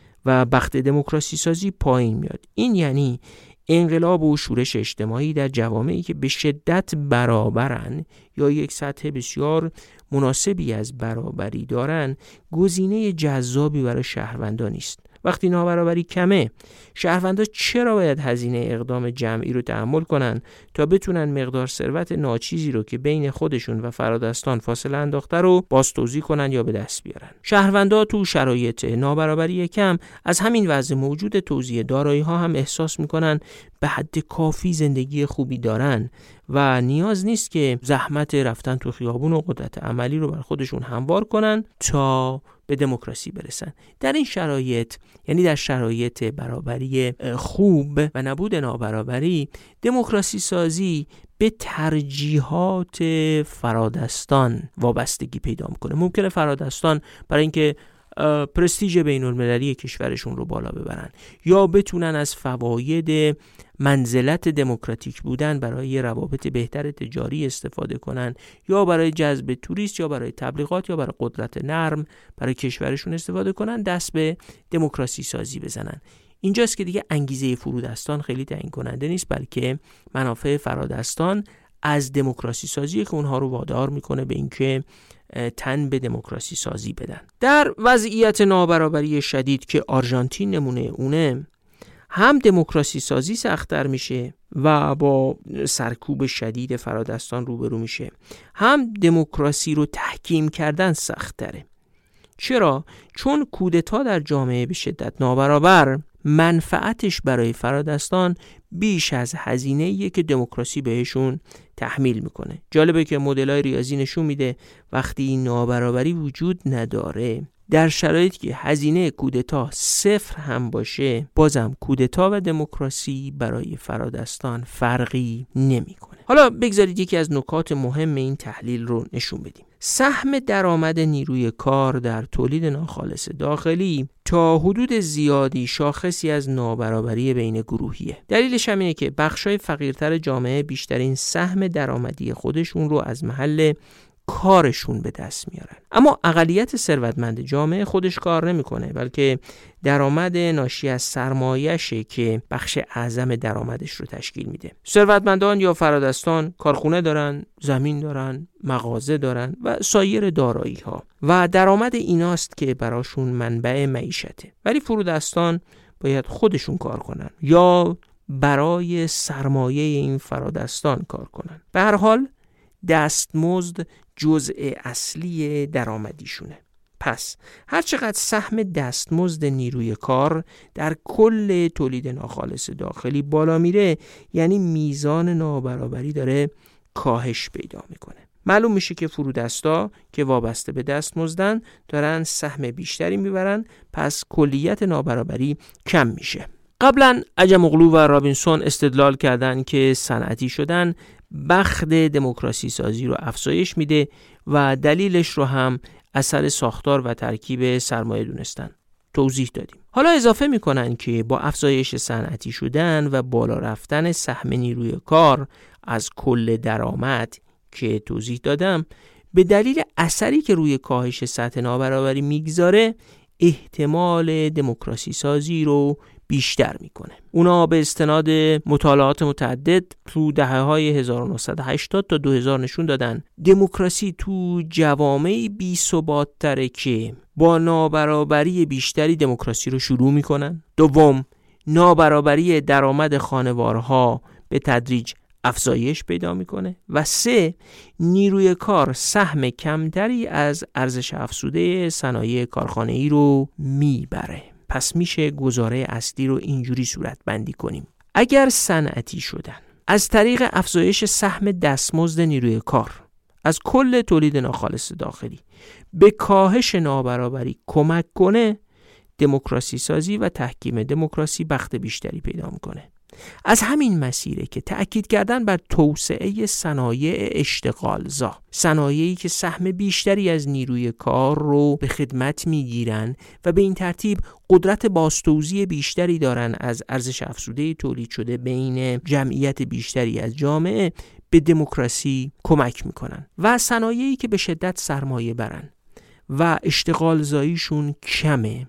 و بخت دموکراسی سازی پایین میاد. این یعنی انقلاب و شورش اجتماعی در جوامعی که به شدت برابرن یا یک سطح بسیار مناسبی از برابری دارن گزینه جذابی برای شهروندان نیست. وقتی نابرابری کمه، شهروندان چرا باید هزینه اقدام جمعی رو تحمل کنن تا بتونن مقدار ثروت ناچیزی رو که بین خودشون و فرادستان فاصله انداخته رو بازتوزیع کنن یا به دست بیارن؟ شهروندان تو شرایط نابرابری کم از همین وضع موجود توزیع دارایی ها هم احساس میکنن به حد کافی زندگی خوبی دارن و نیاز نیست که زحمت رفتن تو خیابون و قدرت عملی رو بر خودشون هموار کنن تا به دموکراسی برسن. در این شرایط، یعنی در شرایط برابری خوب و نبود نابرابری، دموکراسی سازی به ترجیحات فرادستان وابستگی پیدا میکنه. ممکنه فرادستان برای اینکه پرستیژ بین المللی کشورشون رو بالا ببرن یا بتونن از فواید منزلت دموکراتیک بودن برای روابط بهتر تجاری استفاده کنن یا برای جذب توریست یا برای تبلیغات یا برای قدرت نرم برای کشورشون استفاده کنن، دست به دموکراسی سازی بزنن. اینجاست که دیگه انگیزه فرودستان خیلی تعیین کننده نیست، بلکه منافع فرادستان از دموکراسی سازی که اونها رو وادار میکنه به اینکه تن به دموکراسی سازی بدن. در وضعیت نابرابری شدید که آرژانتین نمونه اونه، هم دموکراسی سازی سخت‌تر میشه و با سرکوب شدید فرادستان روبرو میشه، هم دموکراسی رو تحکیم کردن سخت‌تره. چرا؟ چون کودتا در جامعه به شدت نابرابر منفعتش برای فرادستان بیش از هزینه‌ایه که دموکراسی بهشون تحمیل میکنه. جالبه که مدل‌های ریاضی نشون میده وقتی این نابرابری وجود نداره، در شرایطی که هزینه کودتا صفر هم باشه، بازم کودتا و دموکراسی برای فرادستان فرقی نمیکنه. حالا بگذارید یکی از نکات مهم این تحلیل رو نشون بدیم. سهم درآمد نیروی کار در تولید ناخالص داخلی تا حدود زیادی شاخصی از نابرابری بین گروهیه. دلیلش هم اینه که بخشای فقیرتر جامعه بیشترین سهم درآمدی خودشون رو از محل کارشون به دست میارن، اما اقلیت ثروتمند جامعه خودش کار نمیکنه، بلکه درآمد ناشی از سرمایه‌شه که بخش اعظم درآمدش رو تشکیل میده. ثروتمندان یا فرادستان کارخونه دارن، زمین دارن، مغازه دارن و سایر دارایی‌ها و درآمد ایناست که براشون منبع معیشته. ولی فرودستان باید خودشون کار کنن یا برای سرمایه این فرادستان کار کنن. به هر حال دستمزد جزء اصلی درآمدیشونه. پس هر چقدر سهم دستمزد نیروی کار در کل تولید ناخالص داخلی بالا میره، یعنی میزان نابرابری داره کاهش پیدا میکنه. معلوم میشه که فرودستا که وابسته به دستمزدن دارن سهم بیشتری میبرن، پس کلیت نابرابری کم میشه. قبلا عجم‌اوغلو و رابینسون استدلال کردن که صنعتی شدن بخت دموکراسی سازی رو افزایش میده و دلیلش رو هم اثر ساختار و ترکیب سرمایه دونستن. توضیح دادیم. حالا اضافه میکنن که با افزایش صنعتی شدن و بالا رفتن سهم نیروی کار از کل درآمد که توضیح دادم، به دلیل اثری که روی کاهش سطح نابرابری میگذاره، احتمال دموکراسی سازی رو بیشتر میکنه. اونا به استناد مطالعات متعدد تو دهه‌های 1980 تا 2000 نشون دادن دموکراسی تو جوامع بی‌ثبات‌تره که با نابرابری بیشتری دموکراسی رو شروع میکنن. دوم، نابرابری درآمد خانوارها به تدریج افزایش پیدا میکنه و سه، نیروی کار سهم کمتری از ارزش افزوده صنایع کارخانه‌ای رو میبره. پس میشه گزاره اصلی رو اینجوری صورت بندی کنیم. اگر صنعتی شدن از طریق افزایش سهم دستمزد نیروی کار از کل تولید ناخالص داخلی به کاهش نابرابری کمک کنه، دموکراسی سازی و تحکیم دموکراسی بخت بیشتری پیدا میکنه. از همین مسیره که تأکید کردن بر توسعه صنایع اشتغالزا، صنایعی که سهم بیشتری از نیروی کار رو به خدمت میگیرن و به این ترتیب قدرت بازتوزیع بیشتری دارن از ارزش افزوده تولید شده بین جمعیت بیشتری از جامعه، به دموکراسی کمک میکنن و صنایعی که به شدت سرمایه برن و اشتغالزاییشون کمه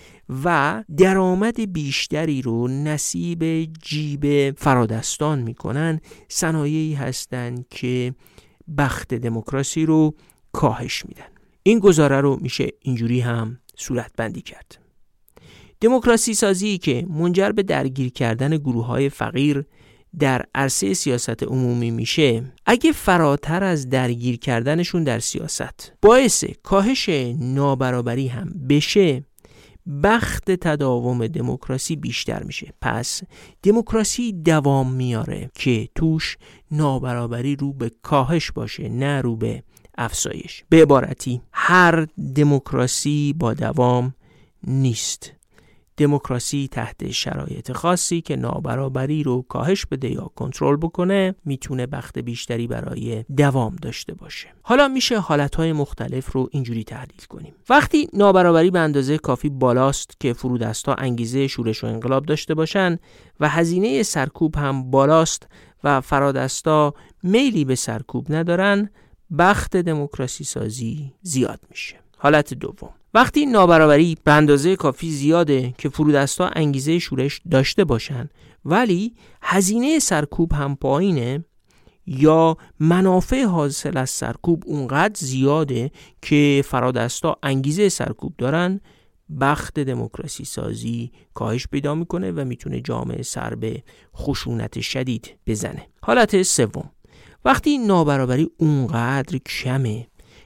و درآمد بیشتری رو نصیب جیب فرادستان میکنن، صنایعی هستن که بخت دموکراسی رو کاهش میدن. این گزاره رو میشه اینجوری هم صورت بندی کرد. دموکراسی سازی که منجر به درگیر کردن گروه‌های فقیر در عرصه سیاست عمومی میشه، اگه فراتر از درگیر کردنشون در سیاست باعث کاهش نابرابری هم بشه، بخت تداوم دموکراسی بیشتر میشه. پس دموکراسی دوام میاره که توش نابرابری رو به کاهش باشه، نه رو به افزایش. به عبارتی هر دموکراسی با دوام نیست. دموکراسی تحت شرایط خاصی که نابرابری رو کاهش بده یا کنترل بکنه میتونه بخت بیشتری برای دوام داشته باشه. حالا میشه حالتهای مختلف رو اینجوری تحلیل کنیم. وقتی نابرابری به اندازه کافی بالاست که فرودستا انگیزه شورش و انقلاب داشته باشن و هزینه سرکوب هم بالاست و فرادستا میلی به سرکوب ندارن، بخت دموکراسی سازی زیاد میشه. حالت دوم، وقتی نابرابری به اندازه کافی زیاده که فرودستا انگیزه شورش داشته باشن ولی هزینه سرکوب هم پایینه یا منافع حاصل از سرکوب اونقدر زیاده که فرادستا انگیزه سرکوب دارن، بخت دموکراسی سازی کاهش پیدا میکنه و میتونه جامعه سر به خشونت شدید بزنه. حالت سوم، وقتی نابرابری اونقدر کمه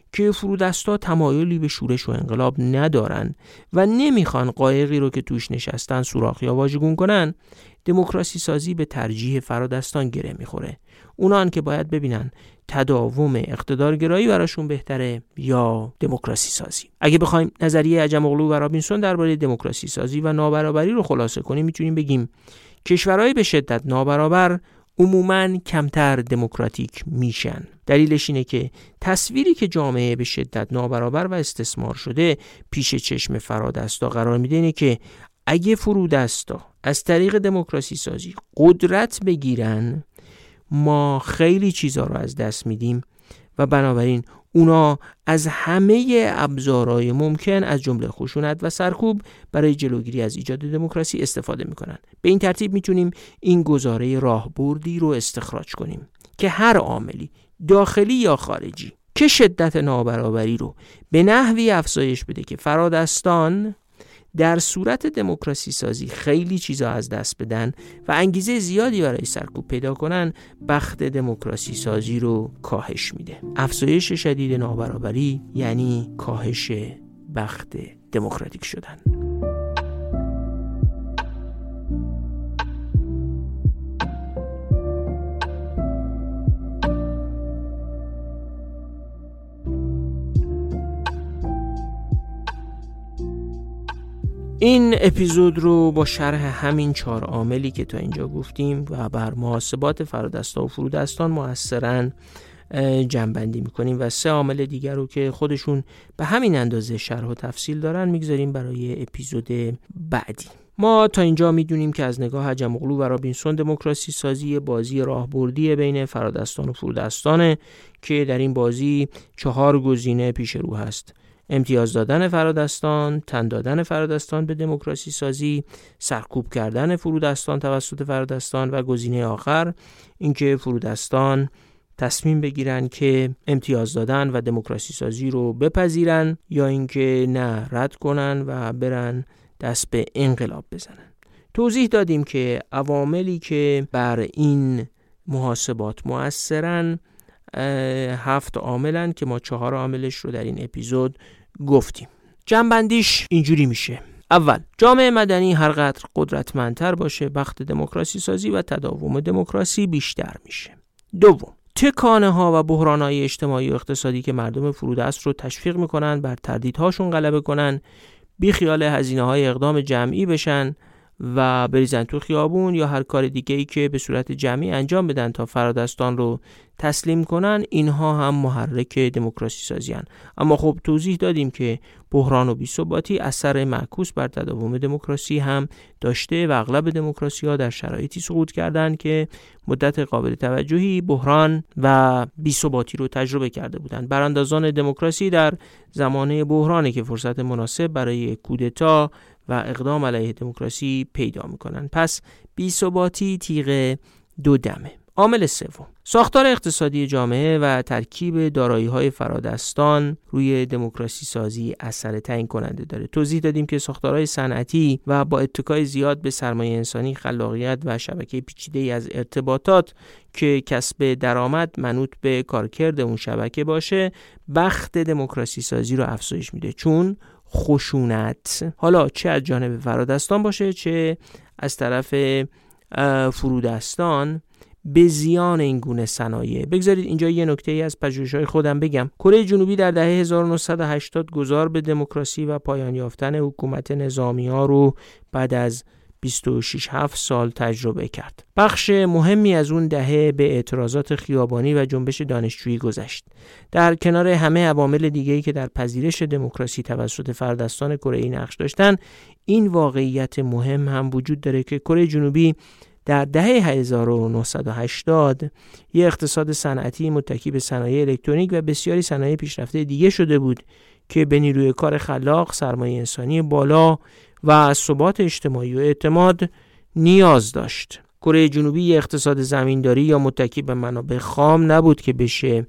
که فرودستا تمایلی به شورش و انقلاب ندارن و نمیخوان قایقی رو که توش نشستن سوراخ یا واژگون کنن، دموکراسی سازی به ترجیح فرادستان گره میخوره. اونان که باید ببینن تداوم اقتدارگرایی براشون بهتره یا دموکراسی سازی. اگه بخوایم نظریه عجم‌اوغلو و رابینسون درباره دموکراسی سازی و نابرابری رو خلاصه کنیم، میتونیم بگیم کشورهای به شدت نابرابر عموماً کمتر دموکراتیک میشن. دلیلش اینه که تصویری که جامعه به شدت نابرابر و استثمار شده پیش چشم فرادستا قرار میده اینه که اگه فرودستا از طریق دموکراسی سازی قدرت بگیرن، ما خیلی چیزا رو از دست میدیم و بنابراین اونا از همه ابزارهای ممکن از جمله خشونت و سرکوب برای جلوگیری از ایجاد دموکراسی استفاده میکنن. به این ترتیب میتونیم این گزاره راهبردی رو استخراج کنیم که هر عاملی داخلی یا خارجی که شدت نابرابری رو به نحوی افزایش بده که فرادستان در صورت دموکراسی سازی خیلی چیزا از دست بدن و انگیزه زیادی برای سرکوب پیدا کنن، بخت دموکراسی سازی رو کاهش میده. افزایش شدید نابرابری یعنی کاهش بخت دموکراتیک شدن. این اپیزود رو با شرح همین 4 عاملی که تا اینجا گفتیم و بر محاسبات فرادستا و فرودستان مؤثرن جمع‌بندی می‌کنیم و 3 عامل دیگر رو که خودشون به همین اندازه شرح و تفصیل دارن میگذاریم برای اپیزود بعدی. ما تا اینجا میدونیم که از نگاه عجم‌اوغلو و رابینسون دموکراسی سازی بازی راهبردی بین فرادستان و فرودستانه که در این بازی 4 گزینه پیش رو هست: امتیاز دادن فرادستان، تن دادن فرادستان به دموکراسی سازی، سرکوب کردن فرودستان توسط فرادستان و گزینه آخر اینکه فرودستان تصمیم بگیرن که امتیاز دادن و دموکراسی سازی رو بپذیرن یا اینکه نه، رد کنن و برن دست به انقلاب بزنن. توضیح دادیم که عواملی که بر این محاسبات مؤثرن 7 عاملن که ما 4 عاملش رو در این اپیزود گفتیم. جمع‌بندیش اینجوری میشه: اول، جامعه مدنی هر قدر قدرتمندتر باشه، بخت دموکراسی سازی و تداوم دموکراسی بیشتر میشه. دوم، تکانه ها و بحران های اجتماعی و اقتصادی که مردم فرودست رو تشویق میکنن بر تردیدهاشون غلبه کنن، بی خیال هزینه های اقدام جمعی بشن و بریزن تو خیابون یا هر کار دیگه‌ای که به صورت جمعی انجام بدن تا فرادستان رو تسلیم کنن، اینها هم محرک دموکراسی سازی هن. اما خب توضیح دادیم که بحران و بی‌ثباتی اثر معکوس بر تداوم دموکراسی هم داشته و اغلب دموکراسی‌ها در شرایطی سقوط کردند که مدت قابل توجهی بحران و بی‌ثباتی رو تجربه کرده بودند. براندازان دموکراسی در زمانه بحرانی که فرصت مناسب برای کودتا و اقدام علیه دموکراسی پیدا میکنن. پس بی‌ثباتی تیغ 2 دمه. عامل سوم، ساختار اقتصادی جامعه و ترکیب دارایی‌های فرادستان روی دموکراسی سازی اثر تعیین کننده داره. توضیح دادیم که ساختارهای صنعتی و با اتکای زیاد به سرمایه انسانی، خلاقیت و شبکه پیچیده‌ای از ارتباطات که کسب درآمد منوط به کارکرد اون شبکه باشه، بخت دموکراسی سازی رو افزایش میده، چون خشونت، حالا چه از جانب فرادستان باشه چه از طرف فرودستان، به زیان این گونه صنایع. بگذارید اینجا یه نکته‌ای از پژوهش‌های خودم بگم. کره جنوبی در دهه 1980 گذار به دموکراسی و پایان یافتن حکومت نظامی‌ها رو بعد از 26-7 سال تجربه کرد. بخش مهمی از اون دهه به اعتراضات خیابانی و جنبش دانشجویی گذشت. در کنار همه عوامل دیگه‌ای که در پذیرش دموکراسی توسط فرادستان کره‌ای نقش داشتن، این واقعیت مهم هم وجود داره که کره جنوبی در دهه 1980 یک اقتصاد صنعتی متکی به صنایع الکترونیک و بسیاری صنایع پیشرفته دیگه شده بود که به نیروی کار خلاق، سرمایه انسانی بالا و ثبات اجتماعی و اعتماد نیاز داشت. کره جنوبی یک اقتصاد زمینداری یا متکی به منابع خام نبود که بشه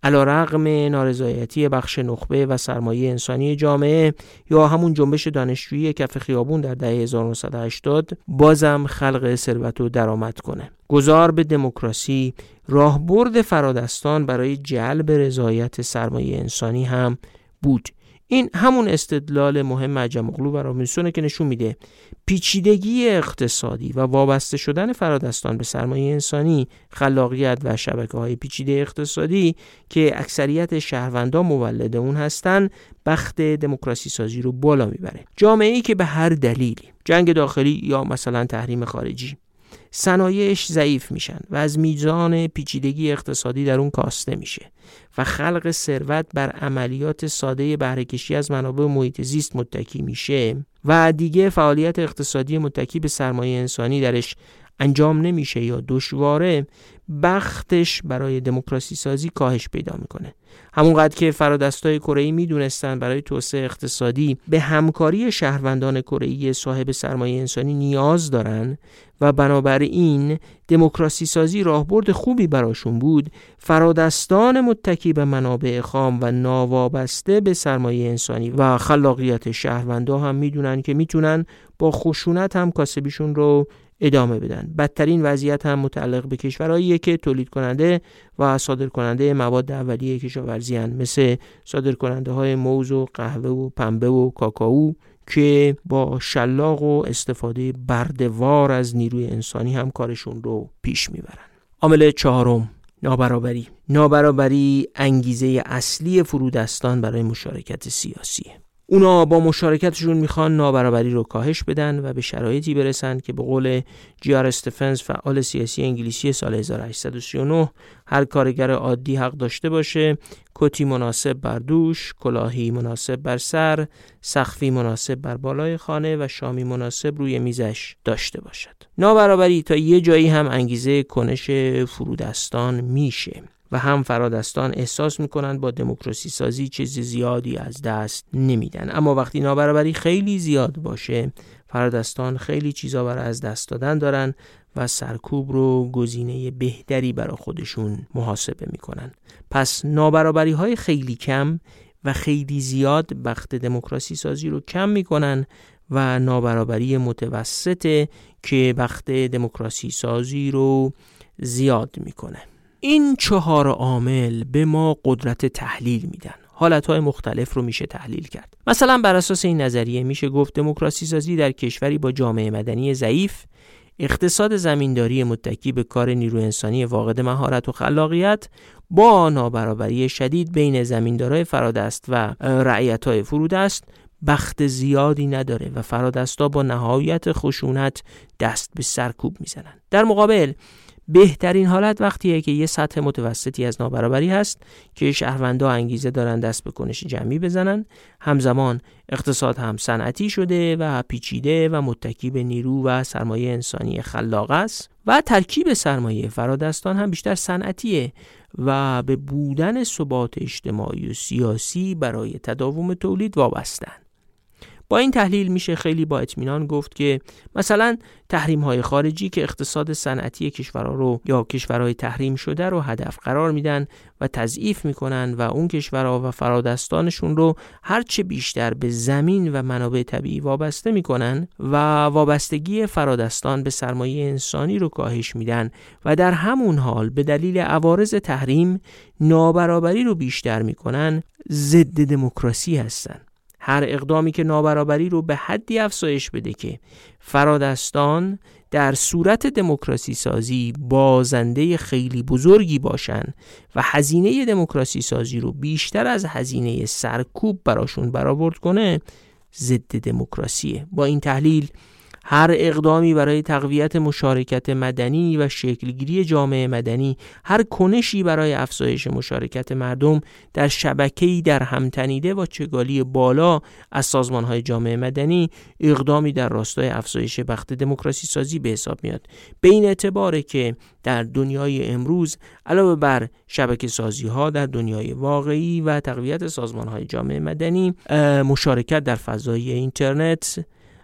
علیرغم نارضایتی بخش نخبه و سرمایه انسانی جامعه یا همون جنبش دانشجویی کف خیابون در دهه 1980 بازم خلق ثروت و درآمد کنه. گذار به دموکراسی راهبرد فرادستان برای جلب رضایت سرمایه انسانی هم بود. این همون استدلال مهم عجم‌اوغلو و رابینسونه که نشون میده پیچیدگی اقتصادی و وابسته شدن فرادستان به سرمایه انسانی، خلاقیت و شبکه‌های پیچیده اقتصادی که اکثریت شهروندان مولد اون هستن، بخت دموکراسی سازی رو بالا میبره. جامعه‌ای که به هر دلیلی، جنگ داخلی یا مثلا تحریم خارجی، صنایعش ضعیف میشن و از میزان پیچیدگی اقتصادی در اون کاسته میشه و خلق ثروت بر عملیات ساده بهره‌کشی از منابع محیط زیست متکی میشه و دیگه فعالیت اقتصادی متکی به سرمایه انسانی درش انجام نمیشه یا دشواره، بختش برای دموکراسی سازی کاهش پیدا میکنه. همونقدر که فرادستای کره‌ای میدونستن برای توسعه اقتصادی به همکاری شهروندان کره‌ای صاحب سرمایه انسانی نیاز دارن و بنابراین دموکراسی سازی راهبرد خوبی براشون بود، فرادستان متکی به منابع خام و ناوابسته به سرمایه انسانی و خلاقیت شهروندا هم میدونن که میتونن با خشونت هم کاسبیشون رو ادامه بدن. بدترین وضعیت هم متعلق به کشورهاییه که تولید کننده و صادر کننده مواد اولیه کشاورزی هستند، مثل صادر کننده های موز و قهوه و پنبه و کاکائو که با شلاق و استفاده برده‌وار از نیروی انسانی هم کارشون رو پیش میبرن. عامل چهارم، نابرابری انگیزه اصلی فرودستان برای مشارکت سیاسیه. اونا با مشارکتشون میخوان نابرابری رو کاهش بدن و به شرایطی برسن که به قول جی.آر. استفنز، فعال سیاسی انگلیسی سال 1839، هر کارگر عادی حق داشته باشه کتی مناسب بر دوش، کلاهی مناسب بر سر، سقفی مناسب بر بالای خانه و شامی مناسب روی میزش داشته باشد. نابرابری تا یه جایی هم انگیزه کنش فرودستان میشه و هم فرادستان احساس میکنن با دموکراسی سازی چیز زیادی از دست نمیدن. اما وقتی نابرابری خیلی زیاد باشه، فرادستان خیلی چیزا برای از دست دادن دارن و سرکوب رو گزینه بهتری برای خودشون محاسبه میکنن. پس نابرابری های خیلی کم و خیلی زیاد بخت دموکراسی سازی رو کم میکنن و نابرابری متوسطه که بخت دموکراسی سازی رو زیاد میکنه. این 4 عامل به ما قدرت تحلیل میدن. حالتهای مختلف رو میشه تحلیل کرد. مثلا بر اساس این نظریه میشه گفت دموکراسی سازی در کشوری با جامعه مدنی ضعیف، اقتصاد زمینداری متکی به کار نیروی انسانی فاقد مهارت و خلاقیت، با نابرابری شدید بین زمیندارای فرادست و رعیتای فرودست، بخت زیادی نداره و فرادستا با نهایت خشونت دست به سرکوب میزنن. در مقابل بهترین حالت وقتیه که یه سطح متوسطی از نابرابری هست که شهروندا انگیزه دارن دست به کنش جمعی بزنن، همزمان اقتصاد هم صنعتی شده و پیچیده و متکی به نیرو و سرمایه انسانی خلاق است و ترکیب سرمایه فرادستان هم بیشتر صنعتیه و به بودن ثبات اجتماعی و سیاسی برای تداوم تولید وابستن. با این تحلیل میشه خیلی با اطمینان گفت که مثلا تحریم‌های خارجی که اقتصاد صنعتی کشورها رو یا کشورهای تحریم شده رو هدف قرار میدن و تضعیف میکنن و اون کشورها و فرادستانشون رو هرچه بیشتر به زمین و منابع طبیعی وابسته میکنن و وابستگی فرادستان به سرمایه انسانی رو کاهش میدن و در همون حال به دلیل عوارض تحریم نابرابری رو بیشتر میکنن، ضد دموکراسی هستن. هر اقدامی که نابرابری رو به حدی افزایش بده که فرادستان در صورت دموکراسی سازی بازنده خیلی بزرگی باشن و هزینه دموکراسی سازی رو بیشتر از هزینه سرکوب براشون برآورد کنه، ضد دموکراسیه. با این تحلیل هر اقدامی برای تقویت مشارکت مدنی و شکلگیری جامعه مدنی، هر کنشی برای افزایش مشارکت مردم در شبکه‌ای در هم تنیده و چگالی بالا از سازمان‌های جامعه مدنی، اقدامی در راستای افزایش بخت دموکراسی سازی به حساب میاد. به این اعتباره که در دنیای امروز علاوه بر شبکه سازی‌ها در دنیای واقعی و تقویت سازمان‌های جامعه مدنی، مشارکت در فضای اینترنت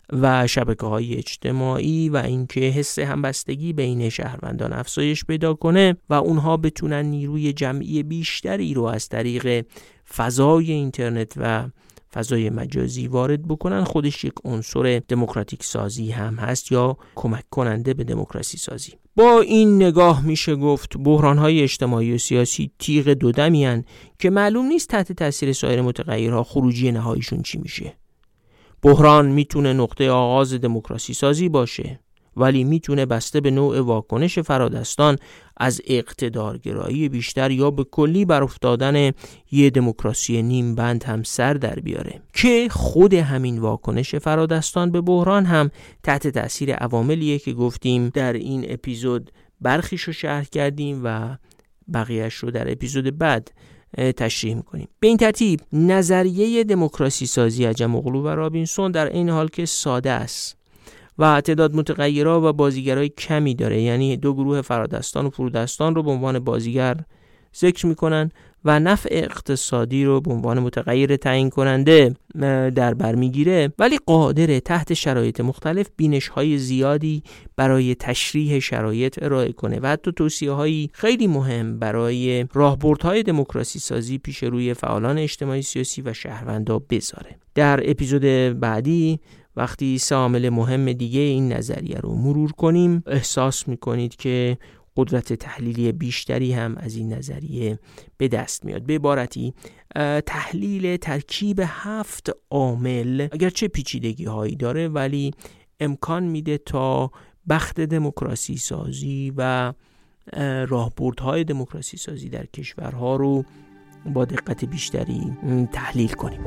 و شبکه‌های اجتماعی و اینکه حس همبستگی بین شهروندان افزایش پیدا کنه و اونها بتونن نیروی جمعی بیشتری رو از طریق فضای اینترنت و فضای مجازی وارد بکنن، خودش یک عنصر دموکراتیک سازی هم هست یا کمک کننده به دموکراسی سازی. با این نگاه میشه گفت بحران‌های اجتماعی و سیاسی تیغ دودمی هستند که معلوم نیست تحت تاثیر سایر متغیرها خروجی نهاییشون چی میشه. بحران میتونه نقطه آغاز دموکراسی سازی باشه، ولی میتونه بسته به نوع واکنش فرادستان از اقتدارگرایی بیشتر یا به کلی بر افتادن یه دموکراسی نیم بند هم سر در بیاره که خود همین واکنش فرادستان به بحران هم تحت تاثیر عواملیه که گفتیم در این اپیزود برخیشو شرح کردیم و بقیهش رو در اپیزود بعد تشریح میکنیم. به این ترتیب نظریه دموکراسی سازی عجم‌اوغلو و رابینسون در این حال که ساده است و تعداد متغیرها و بازیگرای کمی داره، یعنی دو گروه فرادستان و فرودستان رو به عنوان بازیگر ذکر میکنن و نفع اقتصادی رو به عنوان متغیر تعیین کننده در بر میگیره، ولی قادره تحت شرایط مختلف بینش‌های زیادی برای تشریح شرایط ارائه کنه و حتی توصیه‌هایی خیلی مهم برای راهبردهای دموکراسی سازی پیش روی فعالان اجتماعی سیاسی و شهروندا بذاره. در اپیزود بعدی وقتی سه عامل مهم دیگه این نظریه رو مرور کنیم، احساس میکنید که قدرت تحلیلی بیشتری هم از این نظریه به دست میاد. به عبارتی تحلیل ترکیب 7 عامل اگرچه پیچیدگی هایی داره ولی امکان میده تا بخت دموکراسی سازی و راهبردهای دموکراسی سازی در کشورها رو با دقت بیشتری تحلیل کنیم.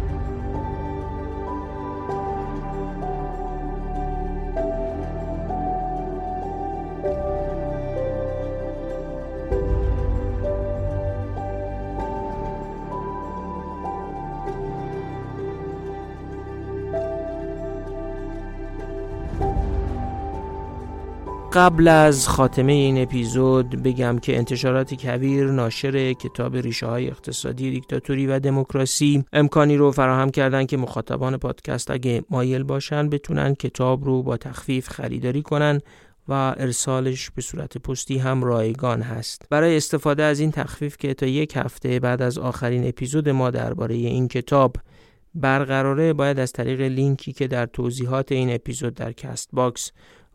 قبل از خاتمه این اپیزود بگم که انتشارات کویر ناشر کتاب ریشه‌های اقتصادی دیکتاتوری و دموکراسی امکانی رو فراهم کردن که مخاطبان پادکست اگه مایل باشن بتونن کتاب رو با تخفیف خریداری کنن و ارسالش به صورت پستی هم رایگان هست. برای استفاده از این تخفیف که تا 1 هفته بعد از آخرین اپیزود ما درباره این کتاب برقراره، باید از طریق لینکی که در توضیحات این اپیزود در کست باکس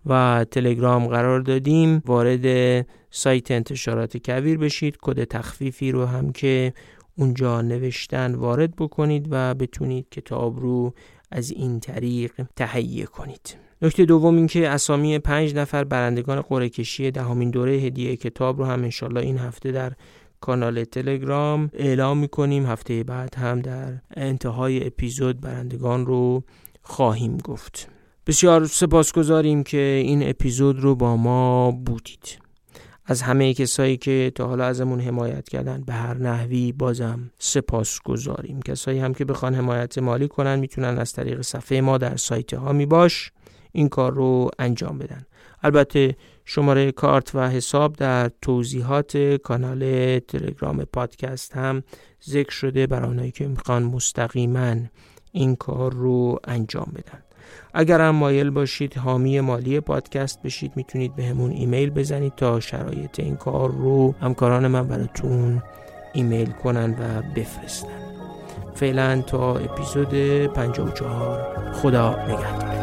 و تلگرام قرار دادیم وارد سایت انتشارات کویر بشید. کد تخفیفی رو هم که اونجا نوشتن وارد بکنید و بتونید کتاب رو از این طریق تهیه کنید. نکته دوم این که اسامی 5 نفر برندگان قرعه کشی 10مین دوره هدیه کتاب رو هم انشالله این هفته در کانال تلگرام اعلام میکنیم. هفته بعد هم در انتهای اپیزود برندگان رو خواهیم گفت. بسیار سپاسگزاریم که این اپیزود رو با ما بودید. از همه کسایی که تا حالا ازمون حمایت کردن به هر نحوی بازم سپاسگزاریم. کسایی هم که بخوان حمایت مالی کنن میتونن از طریق صفحه ما در سایت هامی باش این کار رو انجام بدن. البته شماره کارت و حساب در توضیحات کانال تلگرام پادکست هم ذکر شده برای اونایی که میخوان مستقیما این کار رو انجام بدن. اگر هم مایل باشید حامی مالی پادکست بشید میتونید به همون ایمیل بزنید تا شرایط این کار رو همکاران من براتون ایمیل کنن و بفرستن. فعلا تا اپیزود 54 خدا نگهدار.